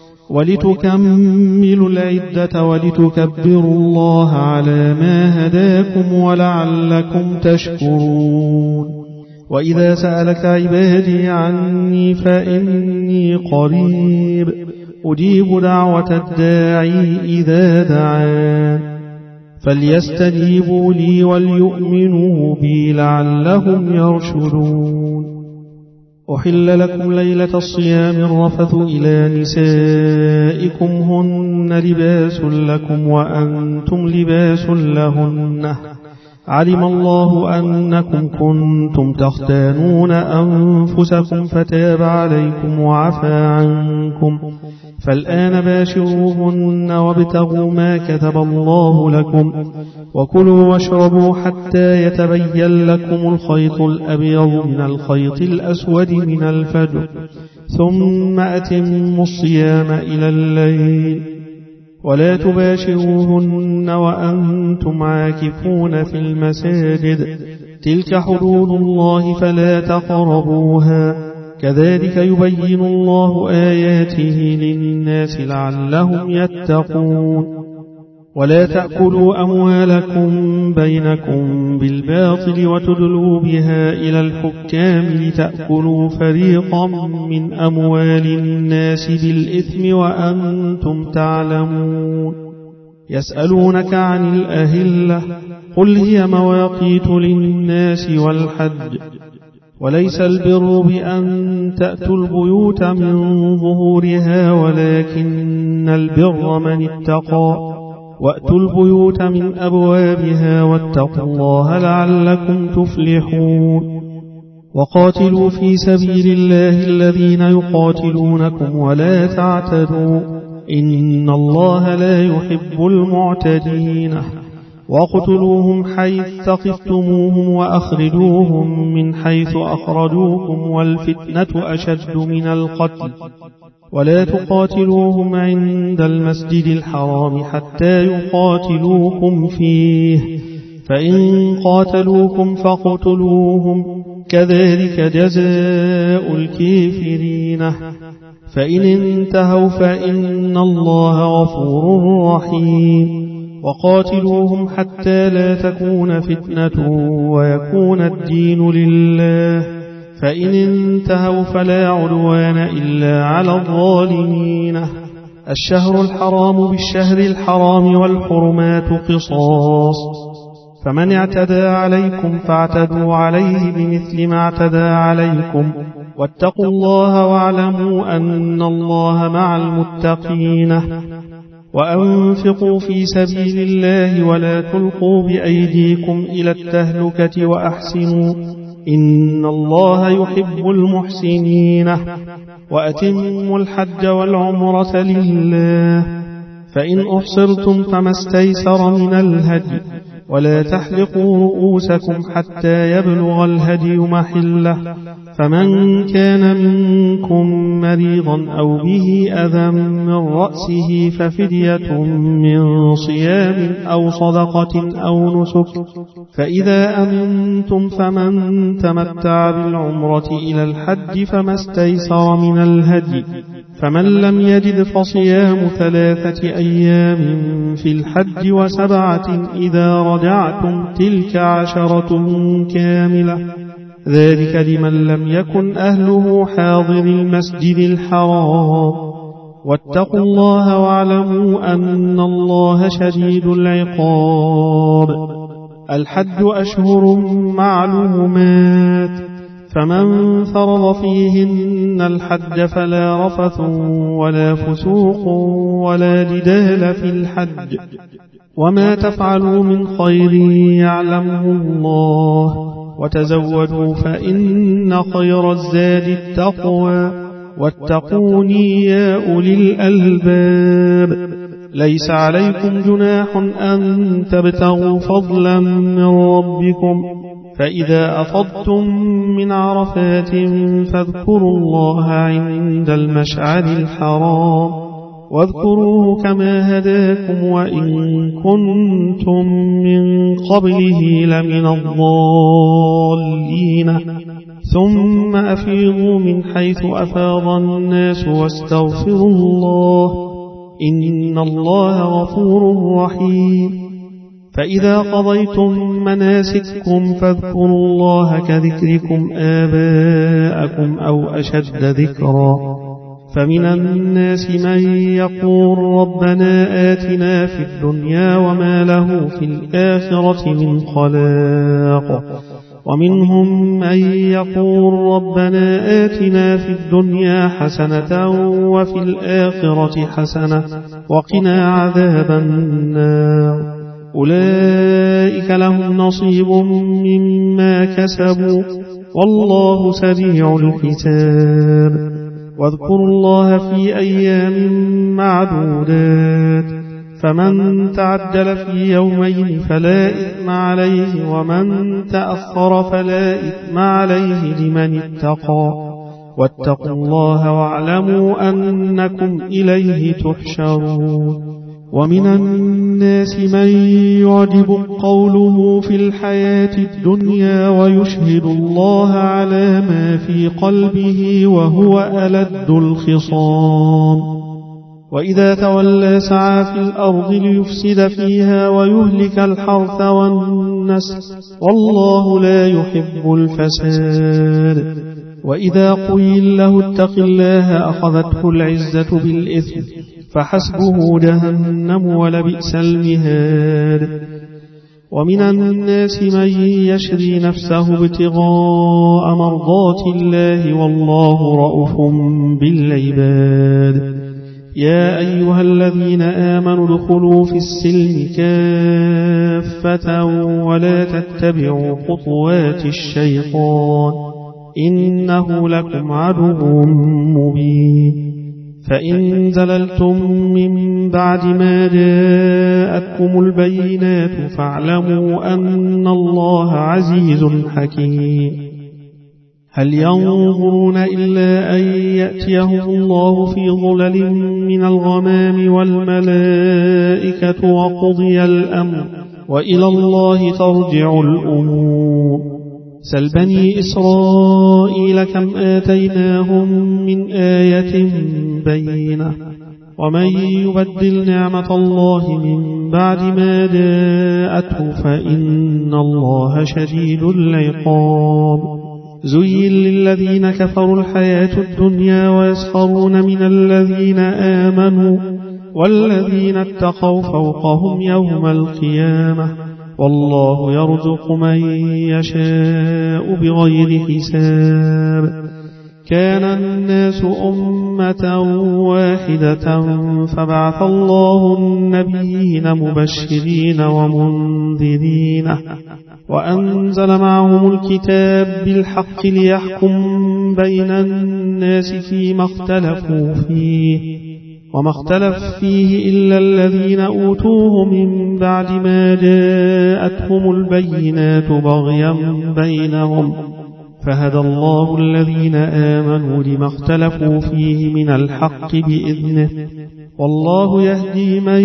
ولتكملوا العدة ولتكبروا الله على ما هداكم ولعلكم تشكرون وإذا سألك عبادي عني فإني قريب أجيب دعوة الداعي إذا دعان فليستجيبوا لي وليؤمنوا بي لعلهم يرشدون أحل لكم ليلة الصيام الرفث إلى نسائكم هن لباس لكم وأنتم لباس لهن علم الله أنكم كنتم تختانون أنفسكم فتاب عليكم وعفى عنكم فالآن باشروهن وابتغوا ما كتب الله لكم وكلوا واشربوا حتى يتبين لكم الخيط الأبيض من الخيط الأسود من الفجر ثم أتموا الصيام إلى الليل ولا تباشروهن وأنتم عاكفون في المساجد تلك حدود الله فلا تقربوها كذلك يبين الله آياته للناس لعلهم يتقون ولا تأكلوا أموالكم بينكم بالباطل وتدلوا بها إلى الحكام لتأكلوا فريقا من أموال الناس بالإثم وأنتم تعلمون يسألونك عن الأهلة قل هي مواقيت للناس والحج وليس البر بأن تأتوا البيوت من ظهورها ولكن البر من اتقى وأتوا البيوت من أبوابها واتقوا الله لعلكم تفلحون وقاتلوا في سبيل الله الذين يقاتلونكم ولا تعتدوا إن الله لا يحب المعتدين واقتلوهم حيث ثقفتموهم وأخرجوهم من حيث أخرجوكم والفتنة أشد من القتل ولا تقاتلوهم عند المسجد الحرام حتى يقاتلوكم فيه فإن قاتلوكم فاقتلوهم كذلك جزاء الكافرين فإن انتهوا فإن الله غفور رحيم وقاتلوهم حتى لا تكون فتنة ويكون الدين لله فإن انتهوا فلا عدوان إلا على الظالمين الشهر الحرام بالشهر الحرام والحرمات قصاص فمن اعتدى عليكم فاعتدوا عليه بمثل ما اعتدى عليكم واتقوا الله واعلموا أن الله مع المتقين وأنفقوا في سبيل الله ولا تلقوا بأيديكم إلى التهلكة وأحسنوا إن الله يحب المحسنين وأتموا الحج والعمرة لله فإن أحصرتم فما استيسر من الهدي ولا تحلقوا رؤوسكم حتى يبلغ الهدي محله فمن كان منكم مريضا أو به أذى من رأسه ففدية من صيام أو صدقة أو نسك فإذا أمنتم فمن تمتع بالعمرة إلى الحج فما استيسر من الهدي فمن لم يجد فصيام 3 أيام في الحج و7 إذا رجعتم تلك 10 كاملة ذلك لمن لم يكن أهله حاضر المسجد الحرام واتقوا الله واعلموا أن الله شديد العقاب الحج أشهر معلومات فمن فرض فيهن الحج فلا رفث ولا فسوق ولا جدال في الحج وما تفعلوا من خير يعلمه الله وتزودوا فإن خير الزاد التقوى واتقوني يا أولي الألباب ليس عليكم جناح أن تبتغوا فضلا من ربكم فإذا أفضتم من عرفات فاذكروا الله عند المشعر الحرام واذكروه كما هداكم وإن كنتم من قبله لمن الضالين ثم أفيضوا من حيث أفاض الناس واستغفروا الله إن الله غفور رحيم فإذا قضيتم مناسككم فاذكروا الله كذكركم آباءكم أو أشد ذكرا فمن الناس من يقول ربنا آتنا في الدنيا وما له في الآخرة من خلاق ومنهم من يقول ربنا آتنا في الدنيا حسنة وفي الآخرة حسنة وقنا عذاب النار أولئك لهم نصيب مما كسبوا والله سريع الحساب واذكروا الله في أيام معدودات فمن تعجل في يومين فلا إثم عليه ومن تأخر فلا إثم عليه لمن اتقى واتقوا الله واعلموا أنكم إليه تحشرون ومن الناس من يعجب قوله في الحياة الدنيا ويشهد الله على ما في قلبه وهو ألد الخصام وإذا تولى سعى في الأرض ليفسد فيها ويهلك الحرث والنسل والله لا يحب الفساد وإذا قيل له اتق الله أخذته العزة بالإثم فحسبه جهنم ولبئس المهاد. ومن الناس من يشري نفسه ابتغاء مرضات الله والله رؤوف بالعباد. يا أيها الذين آمنوا ادخلوا في السلم كافة ولا تتبعوا خطوات الشيطان إنه لكم عدو مبين. فإن زللتم من بعد ما جاءتكم البينات فاعلموا أن الله عزيز حكيم. هل ينظرون إلا أن يأتيهم الله في ظلل من الغمام والملائكة وقضي الأمر وإلى الله ترجع الأمور. سل بني إسرائيل كم آتيناهم من آية بينة ومن يبدل نعمة الله من بعد ما جاءته فإن الله شديد العقاب. زين للذين كفروا الحياة الدنيا ويسخرون من الذين آمنوا والذين اتقوا فوقهم يوم القيامة والله يرزق من يشاء بغير حساب. كان الناس أمة واحدة فبعث الله النبيين مبشرين ومنذرين وأنزل معهم الكتاب بالحق ليحكم بين الناس فيما اختلفوا فيه وما اختلف فيه إلا الذين أوتوه من بعد ما جاءتهم البينات بغيا بينهم فهدى الله الذين آمنوا لما اختلفوا فيه من الحق بإذنه والله يهدي من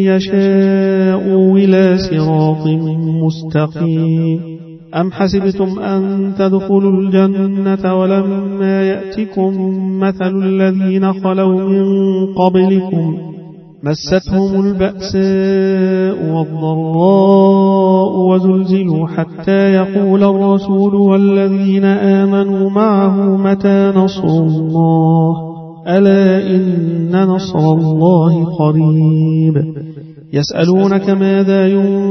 يشاء إلى صراط مستقيم. أم حسبتم أن تدخلوا الجنة ولما يأتكم مثل الذين خلوا من قبلكم مستهم البأساء والضراء وزلزلوا حتى يقول الرسول والذين آمنوا معه متى نصر الله ألا إن نصر الله قريب. يسألونك ماذا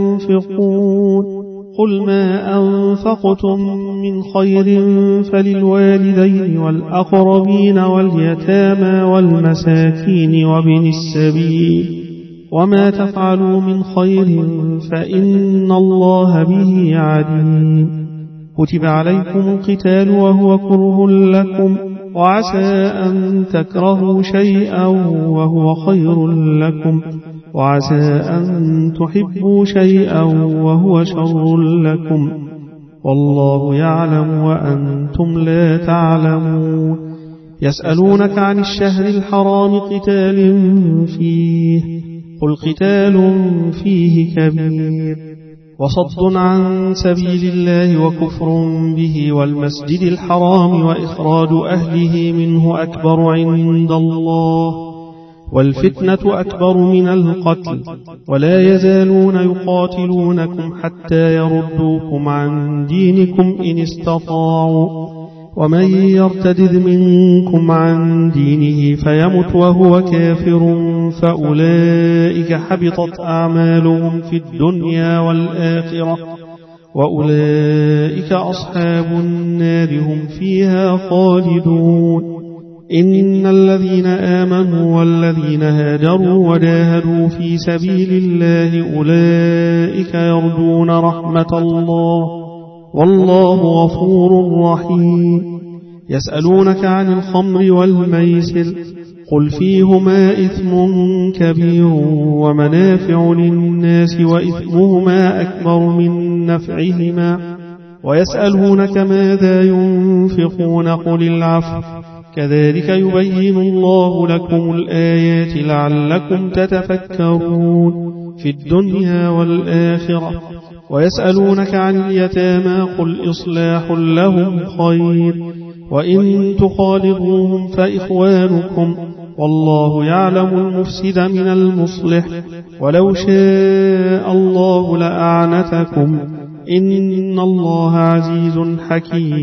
ينفقون قل ما أنفقتم من خير فللوالدين والأقربين واليتامى والمساكين وابن السبيل وما تفعلوا من خير فإن الله به عليم. كتب عليكم القتال وهو كره لكم وعسى أن تكرهوا شيئا وهو خير لكم وعسى أن تحبوا شيئا وهو شر لكم والله يعلم وأنتم لا تعلمون. يسألونك عن الشهر الحرام قتال فيه قل قتال فيه كبير وصد عن سبيل الله وكفر به والمسجد الحرام وإخراج أهله منه أكبر عند الله والفتنة أكبر من القتل ولا يزالون يقاتلونكم حتى يردوكم عن دينكم إن استطاعوا ومن يرتد منكم عن دينه فيمت وهو كافر فأولئك حبطت أعمالهم في الدنيا والآخرة وأولئك أصحاب النار هم فيها خالدون. إن الذين آمنوا والذين هاجروا وجاهدوا في سبيل الله أولئك يرجون رحمة الله والله غفور رحيم. يسألونك عن الخمر والميسر قل فيهما إثم كبير ومنافع للناس وإثمهما أكبر من نفعهما ويسألونك ماذا ينفقون قل العفو كذلك يبين الله لكم الآيات لعلكم تتفكرون في الدنيا والآخرة. ويسألونك عن اليتامى قل إصلاح لهم خير وإن تخالطوهم فإخوانكم والله يعلم المفسد من المصلح ولو شاء الله لأعنتكم إن الله عزيز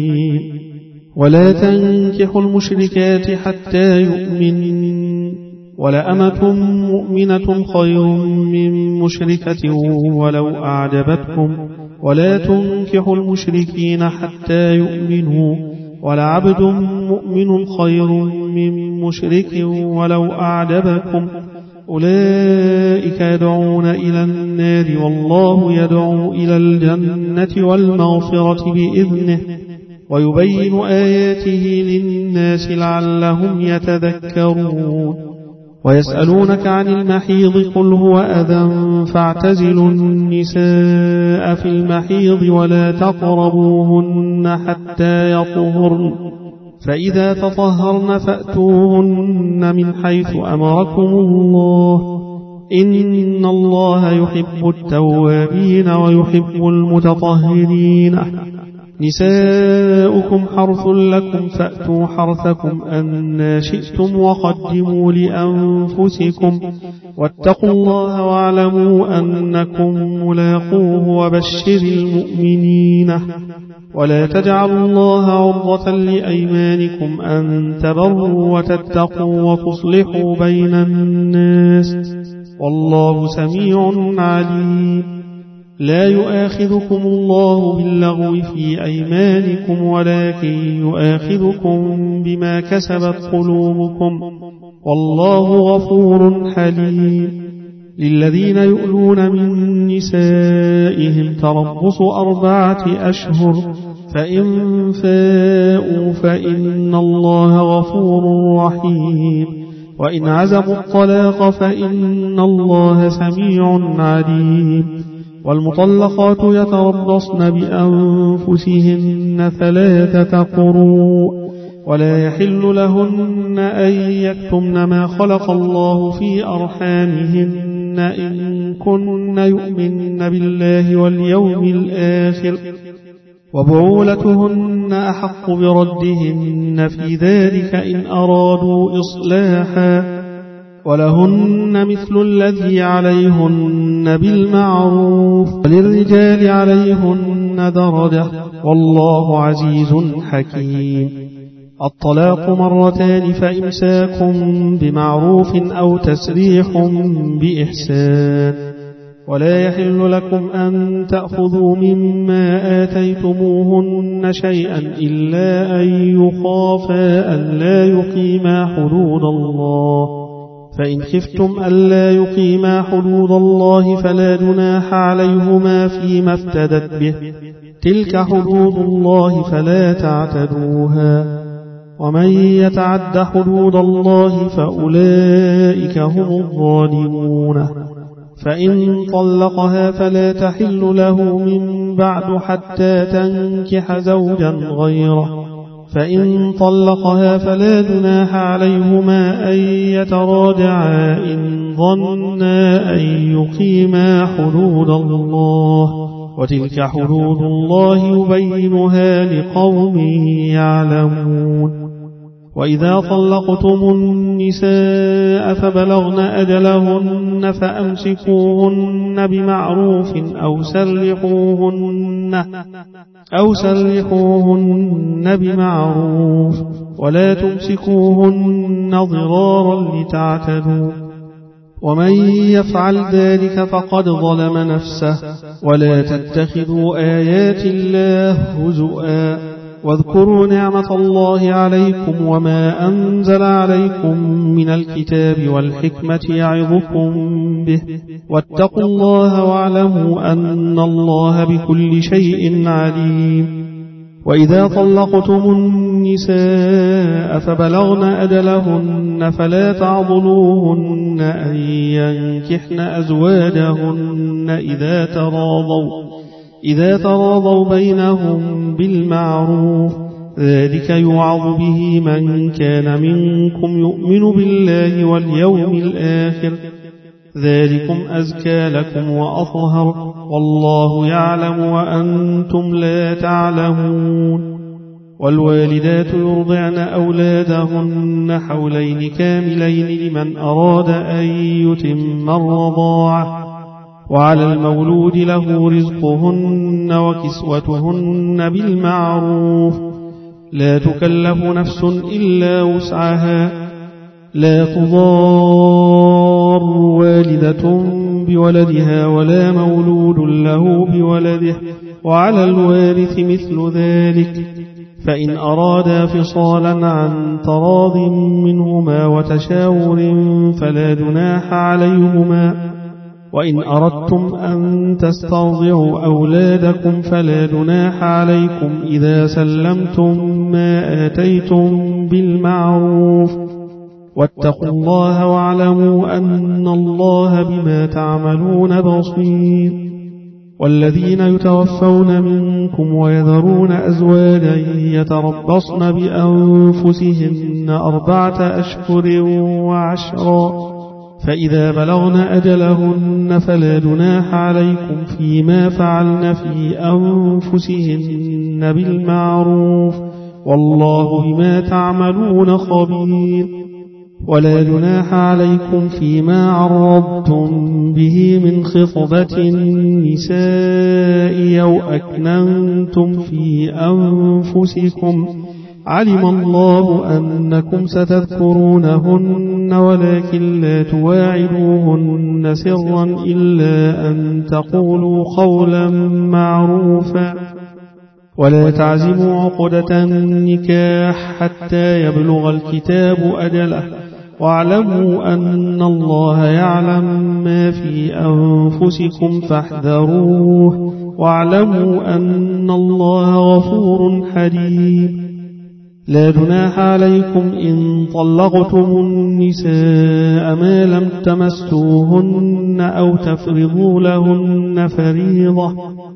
حكيم. ولا تنكحوا المشركات حتى يؤمنوا ولأمة مؤمنة خير من مشركة ولو أعجبتكم ولا تنكحوا المشركين حتى يؤمنوا ولعبد مؤمن خير من مشرك ولو أعجبكم أولئك يدعون إلى النار والله يدعو إلى الجنة والمغفرة بإذنه ويبين آياته للناس لعلهم يتذكرون ويسألونك عن المحيض قل هو أذى فاعتزلوا النساء في المحيض ولا تقربوهن حتى يطهرن فإذا تطهرن فأتوهن من حيث أمركم الله إن الله يحب التوابين ويحب المتطهرين نساؤكم حرث لكم فأتوا حرثكم أن شئتم وقدموا لأنفسكم واتقوا الله واعلموا أنكم ملاقوه وبشر المؤمنين ولا تجعلوا الله عرضة لأيمانكم أن تبروا وتتقوا وتصلحوا بين الناس والله سميع عليم لا يؤاخذكم الله باللغو في أيمانكم ولكن يؤاخذكم بما كسبت قلوبكم والله غفور حليم للذين يؤلون من نسائهم تربص 4 أشهر فإن فاءوا فإن الله غفور رحيم وإن عزموا الطلاق فإن الله سميع عليم والمطلقات يتربصن بأنفسهن 3 قروء ولا يحل لهن أن يكتمن ما خلق الله في أرحامهن إن كن يؤمن بالله واليوم الآخر وبعولتهن أحق بردهن في ذلك إن أرادوا إصلاحا ولهن مثل الذي عليهن بالمعروف وللرجال عليهن درجة والله عزيز حكيم الطلاق 2 فإمساك بمعروف أو تسريح بإحسان ولا يحل لكم أن تأخذوا مما آتيتموهن شيئا إلا أن يخافا أن لا يقيما حدود الله فإن خفتم ألا يقيما حدود الله فلا جناح عليهما فيما افتدت به تلك حدود الله فلا تعتدوها ومن يتعد حدود الله فأولئك هم الظالمون فإن طلقها فلا تحل له من بعد حتى تنكح زوجا غيره فإن طلقها فلا جناح عليهما أن يتراجعا إن ظنا أن يقيما حدود الله وتلك حدود الله يبينها لقوم يعلمون وإذا طلقتم النساء فبلغن أجلهن فأمسكوهن بمعروف أو سرحوهن بمعروف ولا تمسكوهن ضرارا لتعتدوا ومن يفعل ذلك فقد ظلم نفسه ولا تتخذوا آيات الله هزؤا واذكروا نعمة الله عليكم وما أنزل عليكم من الكتاب والحكمة يعظكم به واتقوا الله واعلموا أن الله بكل شيء عليم وإذا طلقتم النساء فبلغن أجلهن فلا تعضلوهن أن ينكحن أزواجهن إذا تراضوا بينهم بالمعروف ذلك يوعظ به من كان منكم يؤمن بالله واليوم الآخر ذلكم أزكى لكم وأطهر والله يعلم وأنتم لا تعلمون والوالدات يرضعن أولادهن حولين كاملين لمن أراد أن يتم الرضاعة وعلى المولود له رزقهن وكسوتهن بالمعروف لا تكلف نفس إلا وسعها لا تضار والدة بولدها ولا مولود له بولده، وعلى الوارث مثل ذلك، فإن أرادا فصالا عن تراض منهما وتشاور فلا جناح عليهما. وإن أردتم أن تسترضعوا أولادكم فلا جناح عليكم إذا سلمتم ما آتيتم بالمعروف، واتقوا الله واعلموا أن الله بما تعملون بصير. والذين يتوفون منكم ويذرون أزواجا يتربصن بأنفسهن 4 أشهر و10، فإذا بلغن أجلهن فلا جناح عليكم فيما فعلن في أنفسهن بالمعروف، والله بما تعملون خبير. ولا جناح عليكم فيما عرضتم به من خطبة النساء أو أكننتم في أنفسكم، علم الله أنكم ستذكرونهن ولكن لا تواعدوهن سرا إلا أن تقولوا قولا معروفا. ولا تعزموا عقدة النكاح حتى يبلغ الكتاب أجله، واعلموا أن الله يعلم ما في أنفسكم فاحذروه، واعلموا أن الله غفور حليم. لا جناح عليكم إن طلقتم النساء ما لم تمسوهن أو تفرضوا لهن فريضة،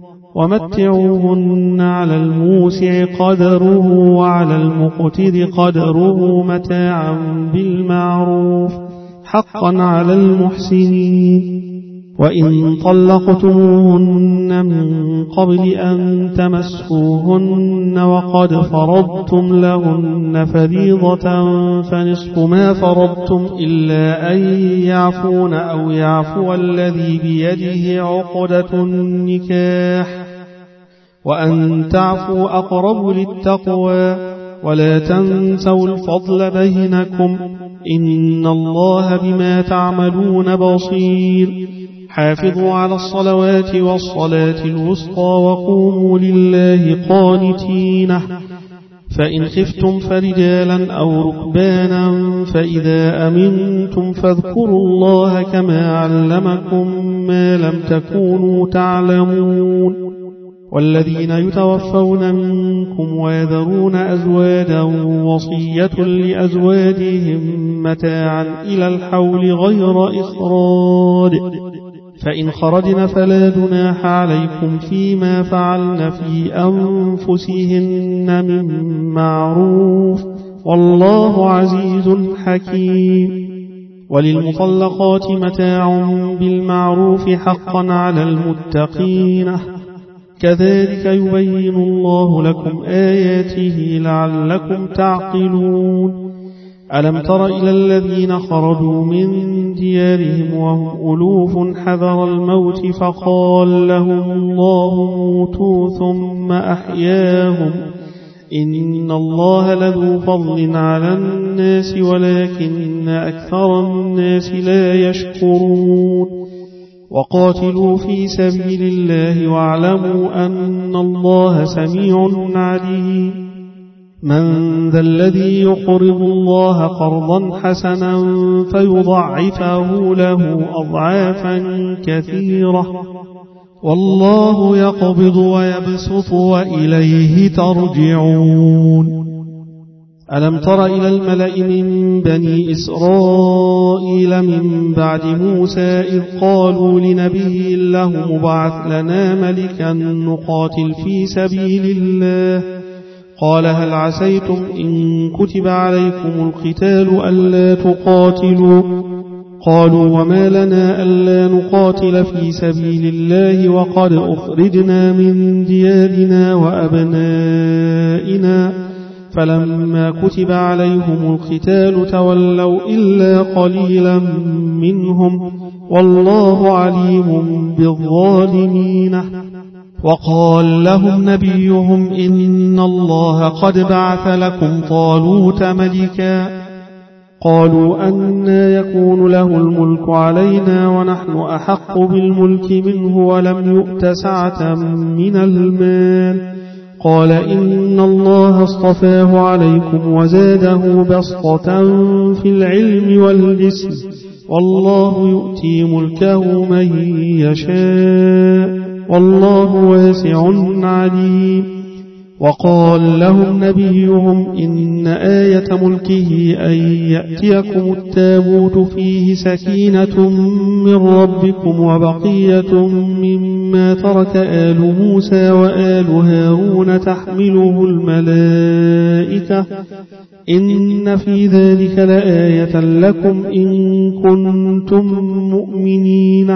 ومتعوهن على الموسع قدره وعلى المقتر قدره متاعا بالمعروف، حقا على المحسنين. وإن طلقتموهن من قبل أن تمسوهن وقد فرضتم لهن فريضة فنصف ما فرضتم إلا أن يعفون أو يعفو الذي بيده عقدة النكاح، وأن تعفوا أقرب للتقوى. ولا تنسوا الفضل بينكم، إن الله بما تعملون بصير. حافظوا على الصلوات والصلاة الوسطى وقوموا لله قانتين. فإن خفتم فرجالا أو ركبانا فإذا أمنتم فاذكروا الله كما علمكم ما لم تكونوا تعلمون. والذين يتوفون منكم ويذرون أزواجا وصية لأزواجهم متاعا إلى الحول غير إخراج، فإن خرجن فلا جناح عليكم فيما فعلن في أنفسهن من معروف، والله عزيز حكيم. وللمطلقات متاع بالمعروف حقا على المتقين، كذلك يبين الله لكم آياته لعلكم تعقلون. ألم تر إلى الذين خرجوا من ديارهم وهم ألوف حذر الموت فقال لهم الله موتوا ثم أحياهم، إن الله لذو فضل على الناس ولكن أكثر الناس لا يشكرون. وقاتلوا في سبيل الله واعلموا أن الله سميع عليم. من ذا الذي يقرض الله قرضا حسنا فيضعفه له أضعافا كثيرة، والله يقبض ويبسط وإليه ترجعون. ألم تر إلى الملأ من بني إسرائيل من بعد موسى إذ قالوا لنبي له مبعث لنا ملكا نقاتل في سبيل الله، قال هل عسيتم إن كتب عليكم القتال ألا تقاتلوا؟ قالوا وما لنا ألا نقاتل في سبيل الله وقد أخرجنا من ديارنا وأبنائنا، فلما كتب عليهم القتال تولوا إلا قليلا منهم، والله عليم بالظالمين. وقال لهم نبيهم إن الله قد بعث لكم طالوت ملكا، قالوا أنى يكون له الملك علينا ونحن أحق بالملك منه ولم يؤت سعة من المال. قال إن الله اصطفاه عليكم وزاده بسطة في العلم والجسم والله يؤتي ملكه من يشاء والله واسع عليم. وقال لهم نبيهم إن آية ملكه أن يأتيكم التابوت فيه سكينة من ربكم وبقية مما ترك آل موسى وآل هارون تحمله الملائكة إن في ذلك لآية لكم إن كنتم مؤمنين.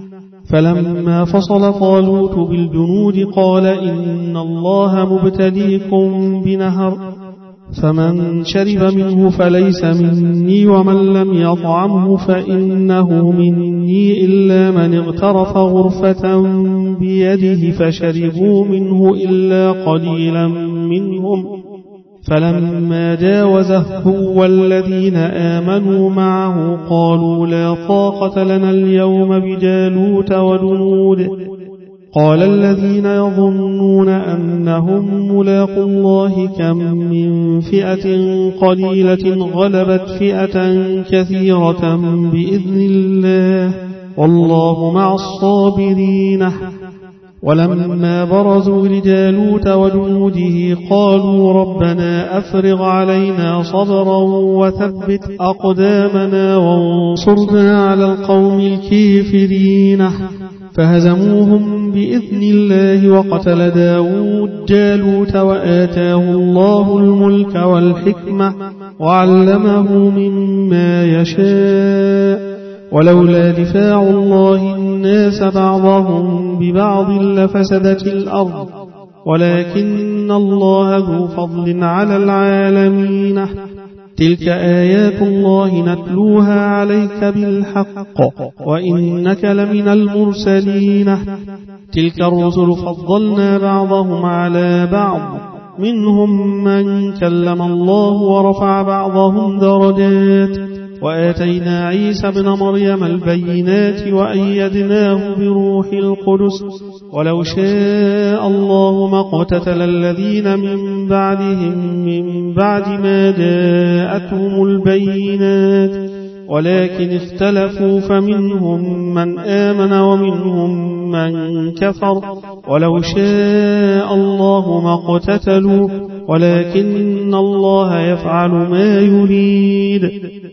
فلما فصل طالوت بالجنود قال إن الله مبتليكم بنهر فمن شرب منه فليس مني ومن لم يطعمه فإنه مني إلا من اغترف غرفة بيده فشربوا منه إلا قليلا منهم. فلما جاوزه هو والذين آمنوا معه قالوا لا طاقة لنا اليوم بجالوت وجنوده. قال الذين يظنون أنهم ملاقوا الله كم من فئة قليلة غلبت فئة كثيرة بإذن الله والله مع الصابرين. ولما برزوا لجالوت وجنوده قالوا ربنا أفرغ علينا صبرا وثبت أقدامنا وانصرنا على القوم الكافرين. فهزموهم بإذن الله وقتل داود جالوت وآتاه الله الملك والحكمة وعلمه مما يشاء. ولولا دفاع الله الناس بعضهم ببعض لفسدت الأرض ولكن الله ذو فضل على العالمين. تلك آيات الله نتلوها عليك بالحق وإنك لمن المرسلين. تلك الرسل فضلنا بعضهم على بعض منهم من كلم الله ورفع بعضهم درجات وآتينا عيسى ابن مريم البينات وأيدناه بروح القدس. ولو شاء الله ما اقتتل الذين من بعدهم من بعد ما جاءتهم البينات ولكن اختلفوا فمنهم من آمن ومنهم من كفر. ولو شاء الله ما اقتتلوا ولكن الله يفعل ما يريد.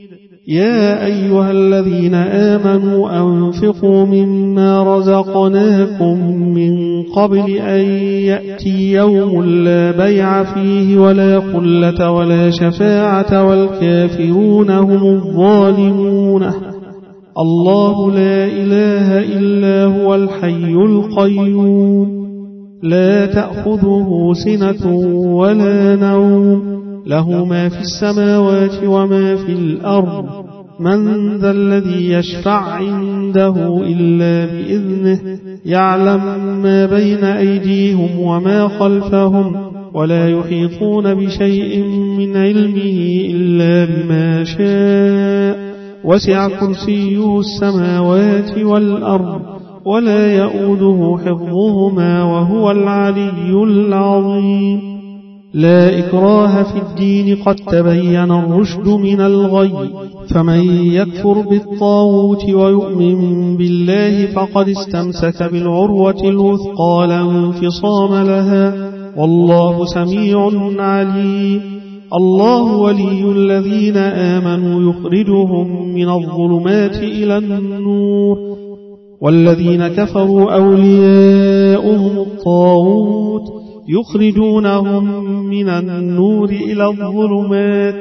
يا أيها الذين آمنوا أنفقوا مما رزقناكم من قبل أن يأتي يوم لا بيع فيه ولا خلة ولا شفاعة والكافرون هم الظالمون. الله لا إله إلا هو الحي القيوم لا تأخذه سنة ولا نوم له ما في السماوات وما في الأرض. من ذا الذي يشفع عنده إلا بإذنه يعلم ما بين أيديهم وما خلفهم ولا يحيطون بشيء من علمه إلا بما شاء. وسع كرسيه السماوات والأرض ولا يؤوده حفظهما وهو العلي العظيم. لا إكراه في الدين قد تبين الرشد من الغي فمن يكفر بالطاغوت ويؤمن بالله فقد استمسك بالعروة الوثقى لا انفصام لها والله سميع عليم. الله ولي الذين آمنوا يخرجهم من الظلمات إلى النور والذين كفروا أولياؤهم الطاغوت يخرجونهم من النور إلى الظلمات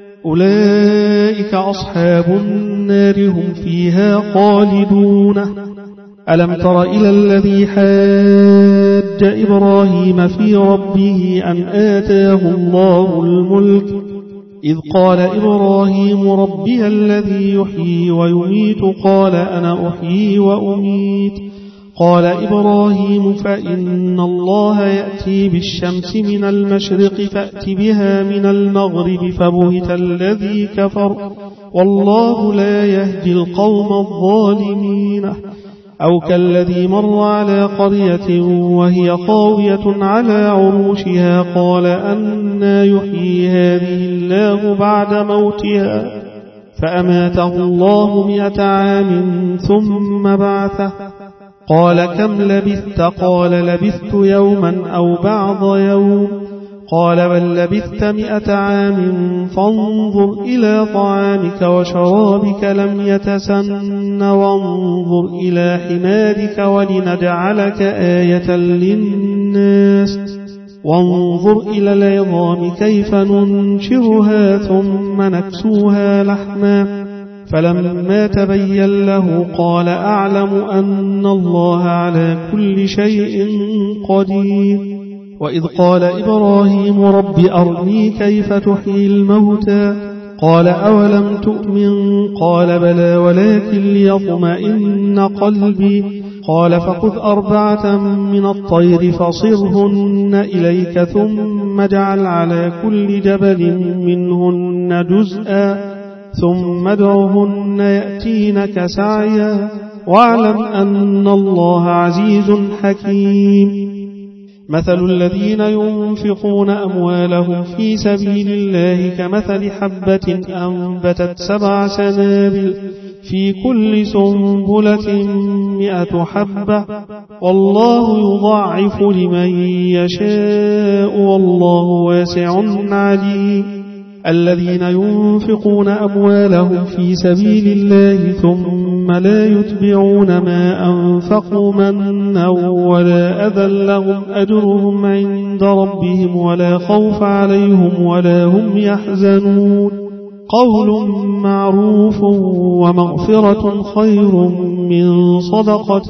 أولئك أصحاب النار هم فيها خالدون. ألم تر إلى الذي حاج إبراهيم في ربه أن آتاه الله الملك إذ قال إبراهيم ربي الذي يحيي ويميت قال أنا أحيي وأميت. قال إبراهيم فإن الله يأتي بالشمس من المشرق فأت بها من المغرب فبهت الذي كفر والله لا يهدي القوم الظالمين. أو كالذي مر على قرية وهي خاوية على عروشها قال أنى يحيي هذه الله بعد موتها فأماته الله 100 عام ثم بعثه قال كم لبثت؟ قال لبثت يوما أو بعض يوم. قال بل لبثت 100 عام فانظر إلى طعامك وشرابك لم يتسن وانظر إلى حمارك ولنجعلك آية للناس وانظر إلى العظام كيف ننشرها ثم نكسوها لحما. فلما تبين له قال أعلم أن الله على كل شيء قدير. وإذ قال إبراهيم رب أرني كيف تحيي الموتى قال أولم تؤمن قال بلى ولكن ليطمئن قلبي. قال فخذ 4 من الطير فصرهن إليك ثم اجعل على كل جبل منهن جزءا ثم ادعهن يأتينك سعيا واعلم أن الله عزيز حكيم. مثل الذين ينفقون أموالهم في سبيل الله كمثل حبة أنبتت 7 سنابل في كل سنبلة 100 حبة والله يضاعف لمن يشاء والله واسع عليم. الذين ينفقون أموالهم في سبيل الله ثم لا يتبعون ما أنفقوا منا ولا أذى لهم أجرهم عند ربهم ولا خوف عليهم ولا هم يحزنون. قول معروف ومغفرة خير من صدقة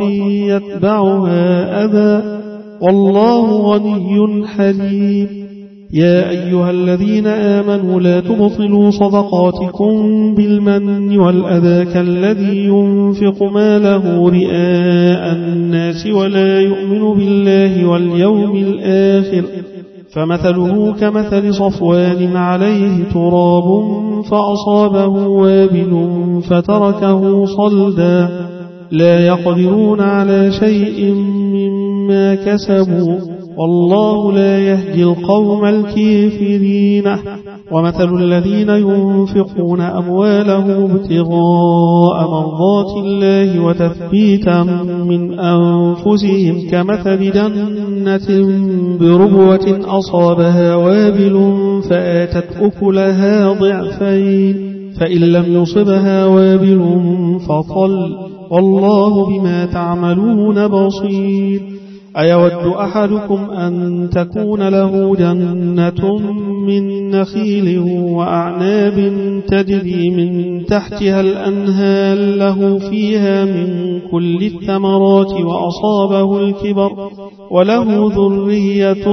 يتبعها أذى والله غني حليم. يا أيها الذين آمنوا لا تبطلوا صدقاتكم بالمن والأذى كالذي ينفق ماله رئاء الناس ولا يؤمن بالله واليوم الآخر فمثله كمثل صفوان عليه تراب فأصابه وابل فتركه صلدا لا يقدرون على شيء مما كسبوا والله لا يهدي القوم الكافرين. ومثل الذين ينفقون أموالهم ابتغاء مرضات الله وتثبيتا من أنفسهم كمثل جنة بربوة أصابها وابل فآتت أكلها ضعفين فإن لم يصبها وابل فطل والله بما تعملون بصير. أيود أحدكم أن تكون له جنة من نخيل وأعناب تجري من تحتها الأنهار له فيها من كل الثمرات وأصابه الكبر وله ذرية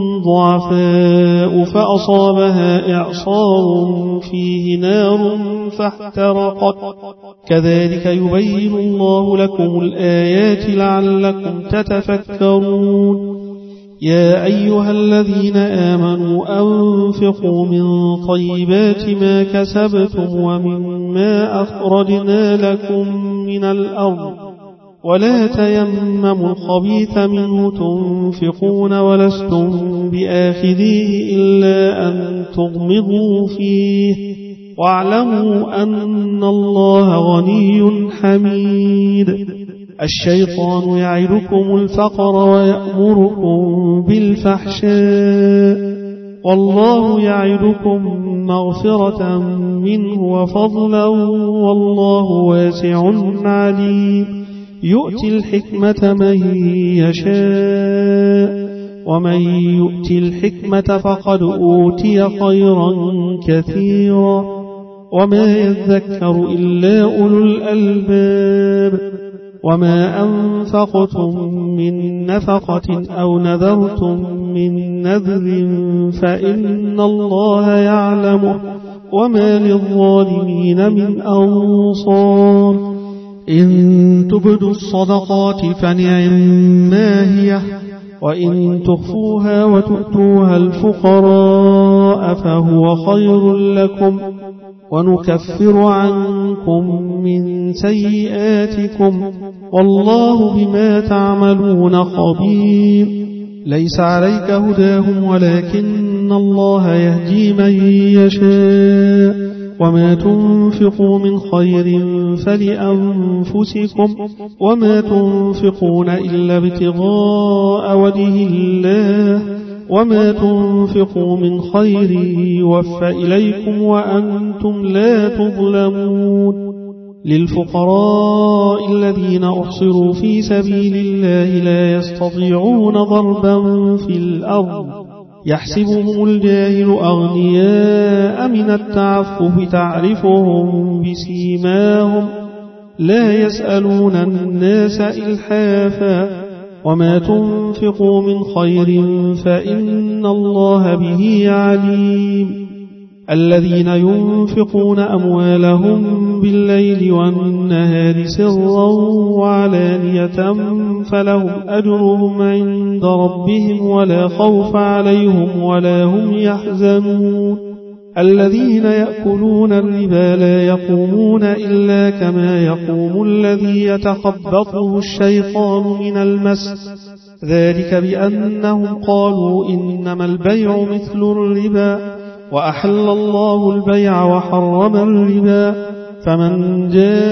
ضعفاء فأصابها إعصار فيه نار فاحترقت كذلك يبين الله لكم الآيات لعلكم تتفكرون. يا أيها الذين آمنوا أنفقوا من طيبات ما كسبتم ومما أخرجنا لكم من الأرض ولا تيمموا الخبيث منه تنفقون ولستم بآخذيه إلا أن تغمضوا فيه واعلموا أن الله غني حميد. الشيطان يعدكم الفقر ويأمركم بالفحشاء والله يعدكم مغفرة منه وفضلا والله واسع عليم. يؤتي الحكمة من يشاء ومن يؤتي الحكمة فقد أوتي خيرا كثيرا وما يذكر إلا أولو الألباب. وما أنفقتم من نفقة أو نذرتم من نذر فإن الله يعلمه وما للظالمين من أنصار. إن تبدوا الصدقات فنعما هي وإن تخفوها وتؤتوها الفقراء فهو خير لكم ونكفر عنكم من سيئاتكم والله بما تعملون خبير. ليس عليك هداهم ولكن الله يهدي من يشاء وما تنفقوا من خير فلأنفسكم وما تنفقون إلا ابتغاء وجه الله وما تنفقوا من خير يوفى إليكم وأنتم لا تظلمون. للفقراء الذين أحصروا في سبيل الله لا يستطيعون ضربا في الأرض يحسبهم الجاهل أغنياء من التعفف تعرفهم بسيماهم لا يسألون الناس إلحافا وما تنفقوا من خير فإن الله به عليم. الذين ينفقون أموالهم بالليل والنهار سرا وعلانية فلهم أجرهم عند ربهم ولا خوف عليهم ولا هم يحزنون. الذين يأكلون الربا لا يقومون إلا كما يقوم الذي يتخبطه الشيطان من المس ذلك بأنهم قالوا إنما البيع مثل الربا وأحل الله البيع وحرم الربا فمن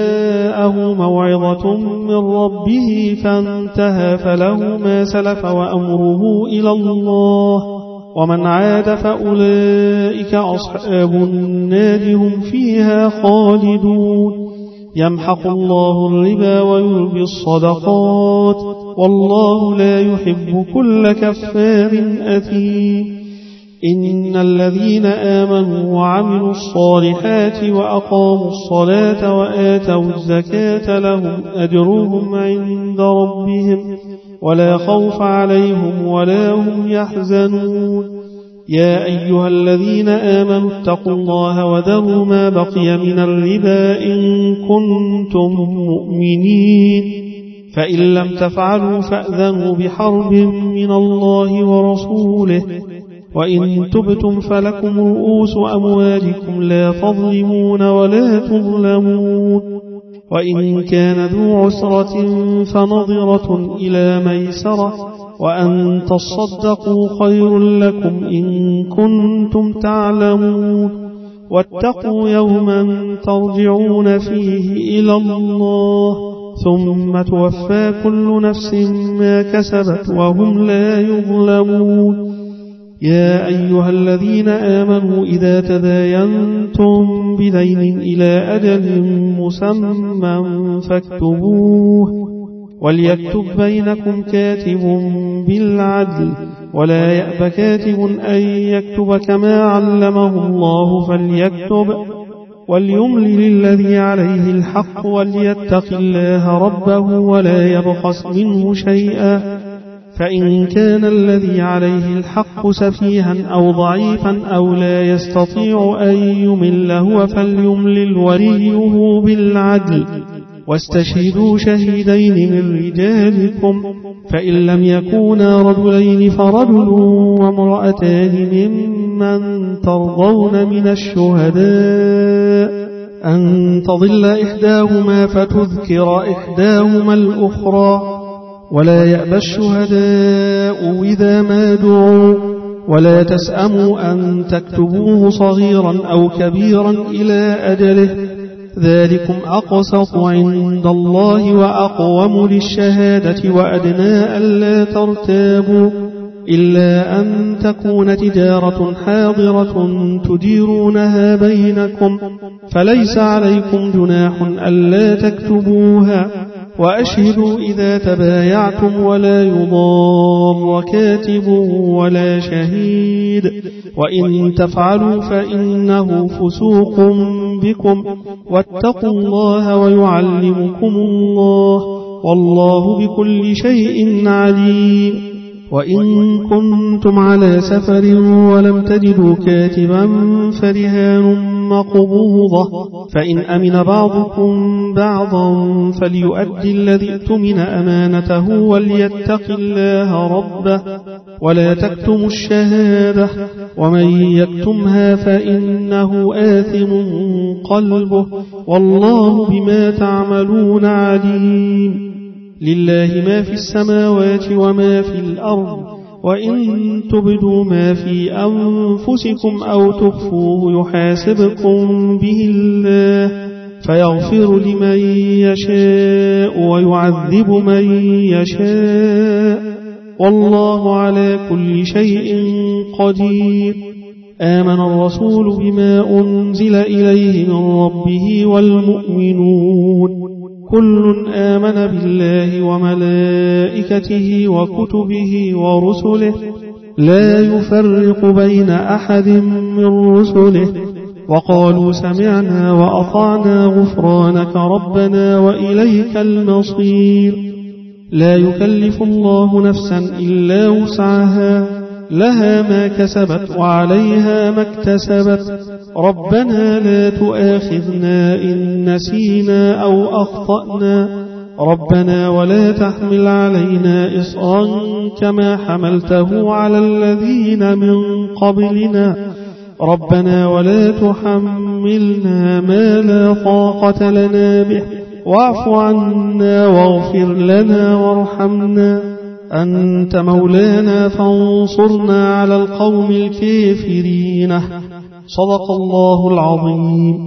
جاءه موعظة من ربه فانتهى فله ما سلف وأمره إلى الله ومن عاد فأولئك أصحاب النار هم فيها خالدون. يمحق الله الربا ويربي الصدقات والله لا يحب كل كفار أثيم. إن الذين آمنوا وعملوا الصالحات وأقاموا الصلاة وآتوا الزكاة لهم أجرهم عند ربهم ولا خوف عليهم ولا هم يحزنون. يا أيها الذين آمنوا اتقوا الله وذروا ما بقي من الربا إن كنتم مؤمنين فإن لم تفعلوا فأذنوا بحرب من الله ورسوله وإن تبتم فلكم رؤوس أموالكم لا تظلمون ولا تظلمون. وإن كان ذو عسرة فنظرة إلى ميسرة وأن تصدقوا خير لكم إن كنتم تعلمون. واتقوا يوما ترجعون فيه إلى الله ثم توفى كل نفس ما كسبت وهم لا يظلمون. يا أيها الذين آمنوا إذا تداينتم بدين إلى أجل مسمى فاكتبوه وليكتب بينكم كاتب بالعدل ولا يأب كاتب أن يكتب كما علمه الله فليكتب وليملل الذي عليه الحق وليتق الله ربه ولا يبخس منه شيئا فإن كان الذي عليه الحق سفيها أو ضعيفا أو لا يستطيع أن يمل هو فليملل وليه بالعدل واستشهدوا شهيدين من رجالكم فإن لم يكونا رجلين فرجل وامرأتان ممن ترضون من الشهداء أن تضل إحداهما فتذكر إحداهما الأخرى ولا يأبى الشهداء إذا ما دعوا ولا تسأموا أن تكتبوه صغيرا أو كبيرا إلى أجله ذلكم أقسط عند الله وأقوم للشهادة وأدنى ألا ترتابوا إلا أن تكون تجارة حاضرة تديرونها بينكم فليس عليكم جناح ألا تكتبوها وأشهدوا إذا تبايعتم ولا يضار كاتب ولا شهيد وإن تفعلوا فإنه فسوق بكم واتقوا الله ويعلمكم الله والله بكل شيء عليم. وإن كنتم على سفر ولم تجدوا كاتبا فرهان مقبوضة فإن أمن بعضكم بعضا فليؤدي الذي اؤتمن أمانته وليتق الله ربه ولا تكتموا الشهادة ومن يكتمها فإنه آثم قلبه والله بما تعملون عليم. لله ما في السماوات وما في الأرض وإن تبدوا ما في أنفسكم أو تخفوه يحاسبكم به الله فيغفر لمن يشاء ويعذب من يشاء والله على كل شيء قدير. آمن الرسول بما أنزل إليه من ربه والمؤمنون كل آمن بالله وملائكته وكتبه ورسله لا يفرق بين أحد من رسله وقالوا سمعنا وأطعنا غفرانك ربنا وإليك المصير. لا يكلف الله نفسا إلا وسعها لها ما كسبت وعليها ما اكتسبت ربنا لا تؤاخذنا إن نسينا أو أخطأنا ربنا ولا تحمل علينا إصرا كما حملته على الذين من قبلنا ربنا ولا تحملنا ما لا طاقة لنا به واعف عنا واغفر لنا وارحمنا أنت مولانا فانصرنا على القوم الكافرين. صدق الله العظيم.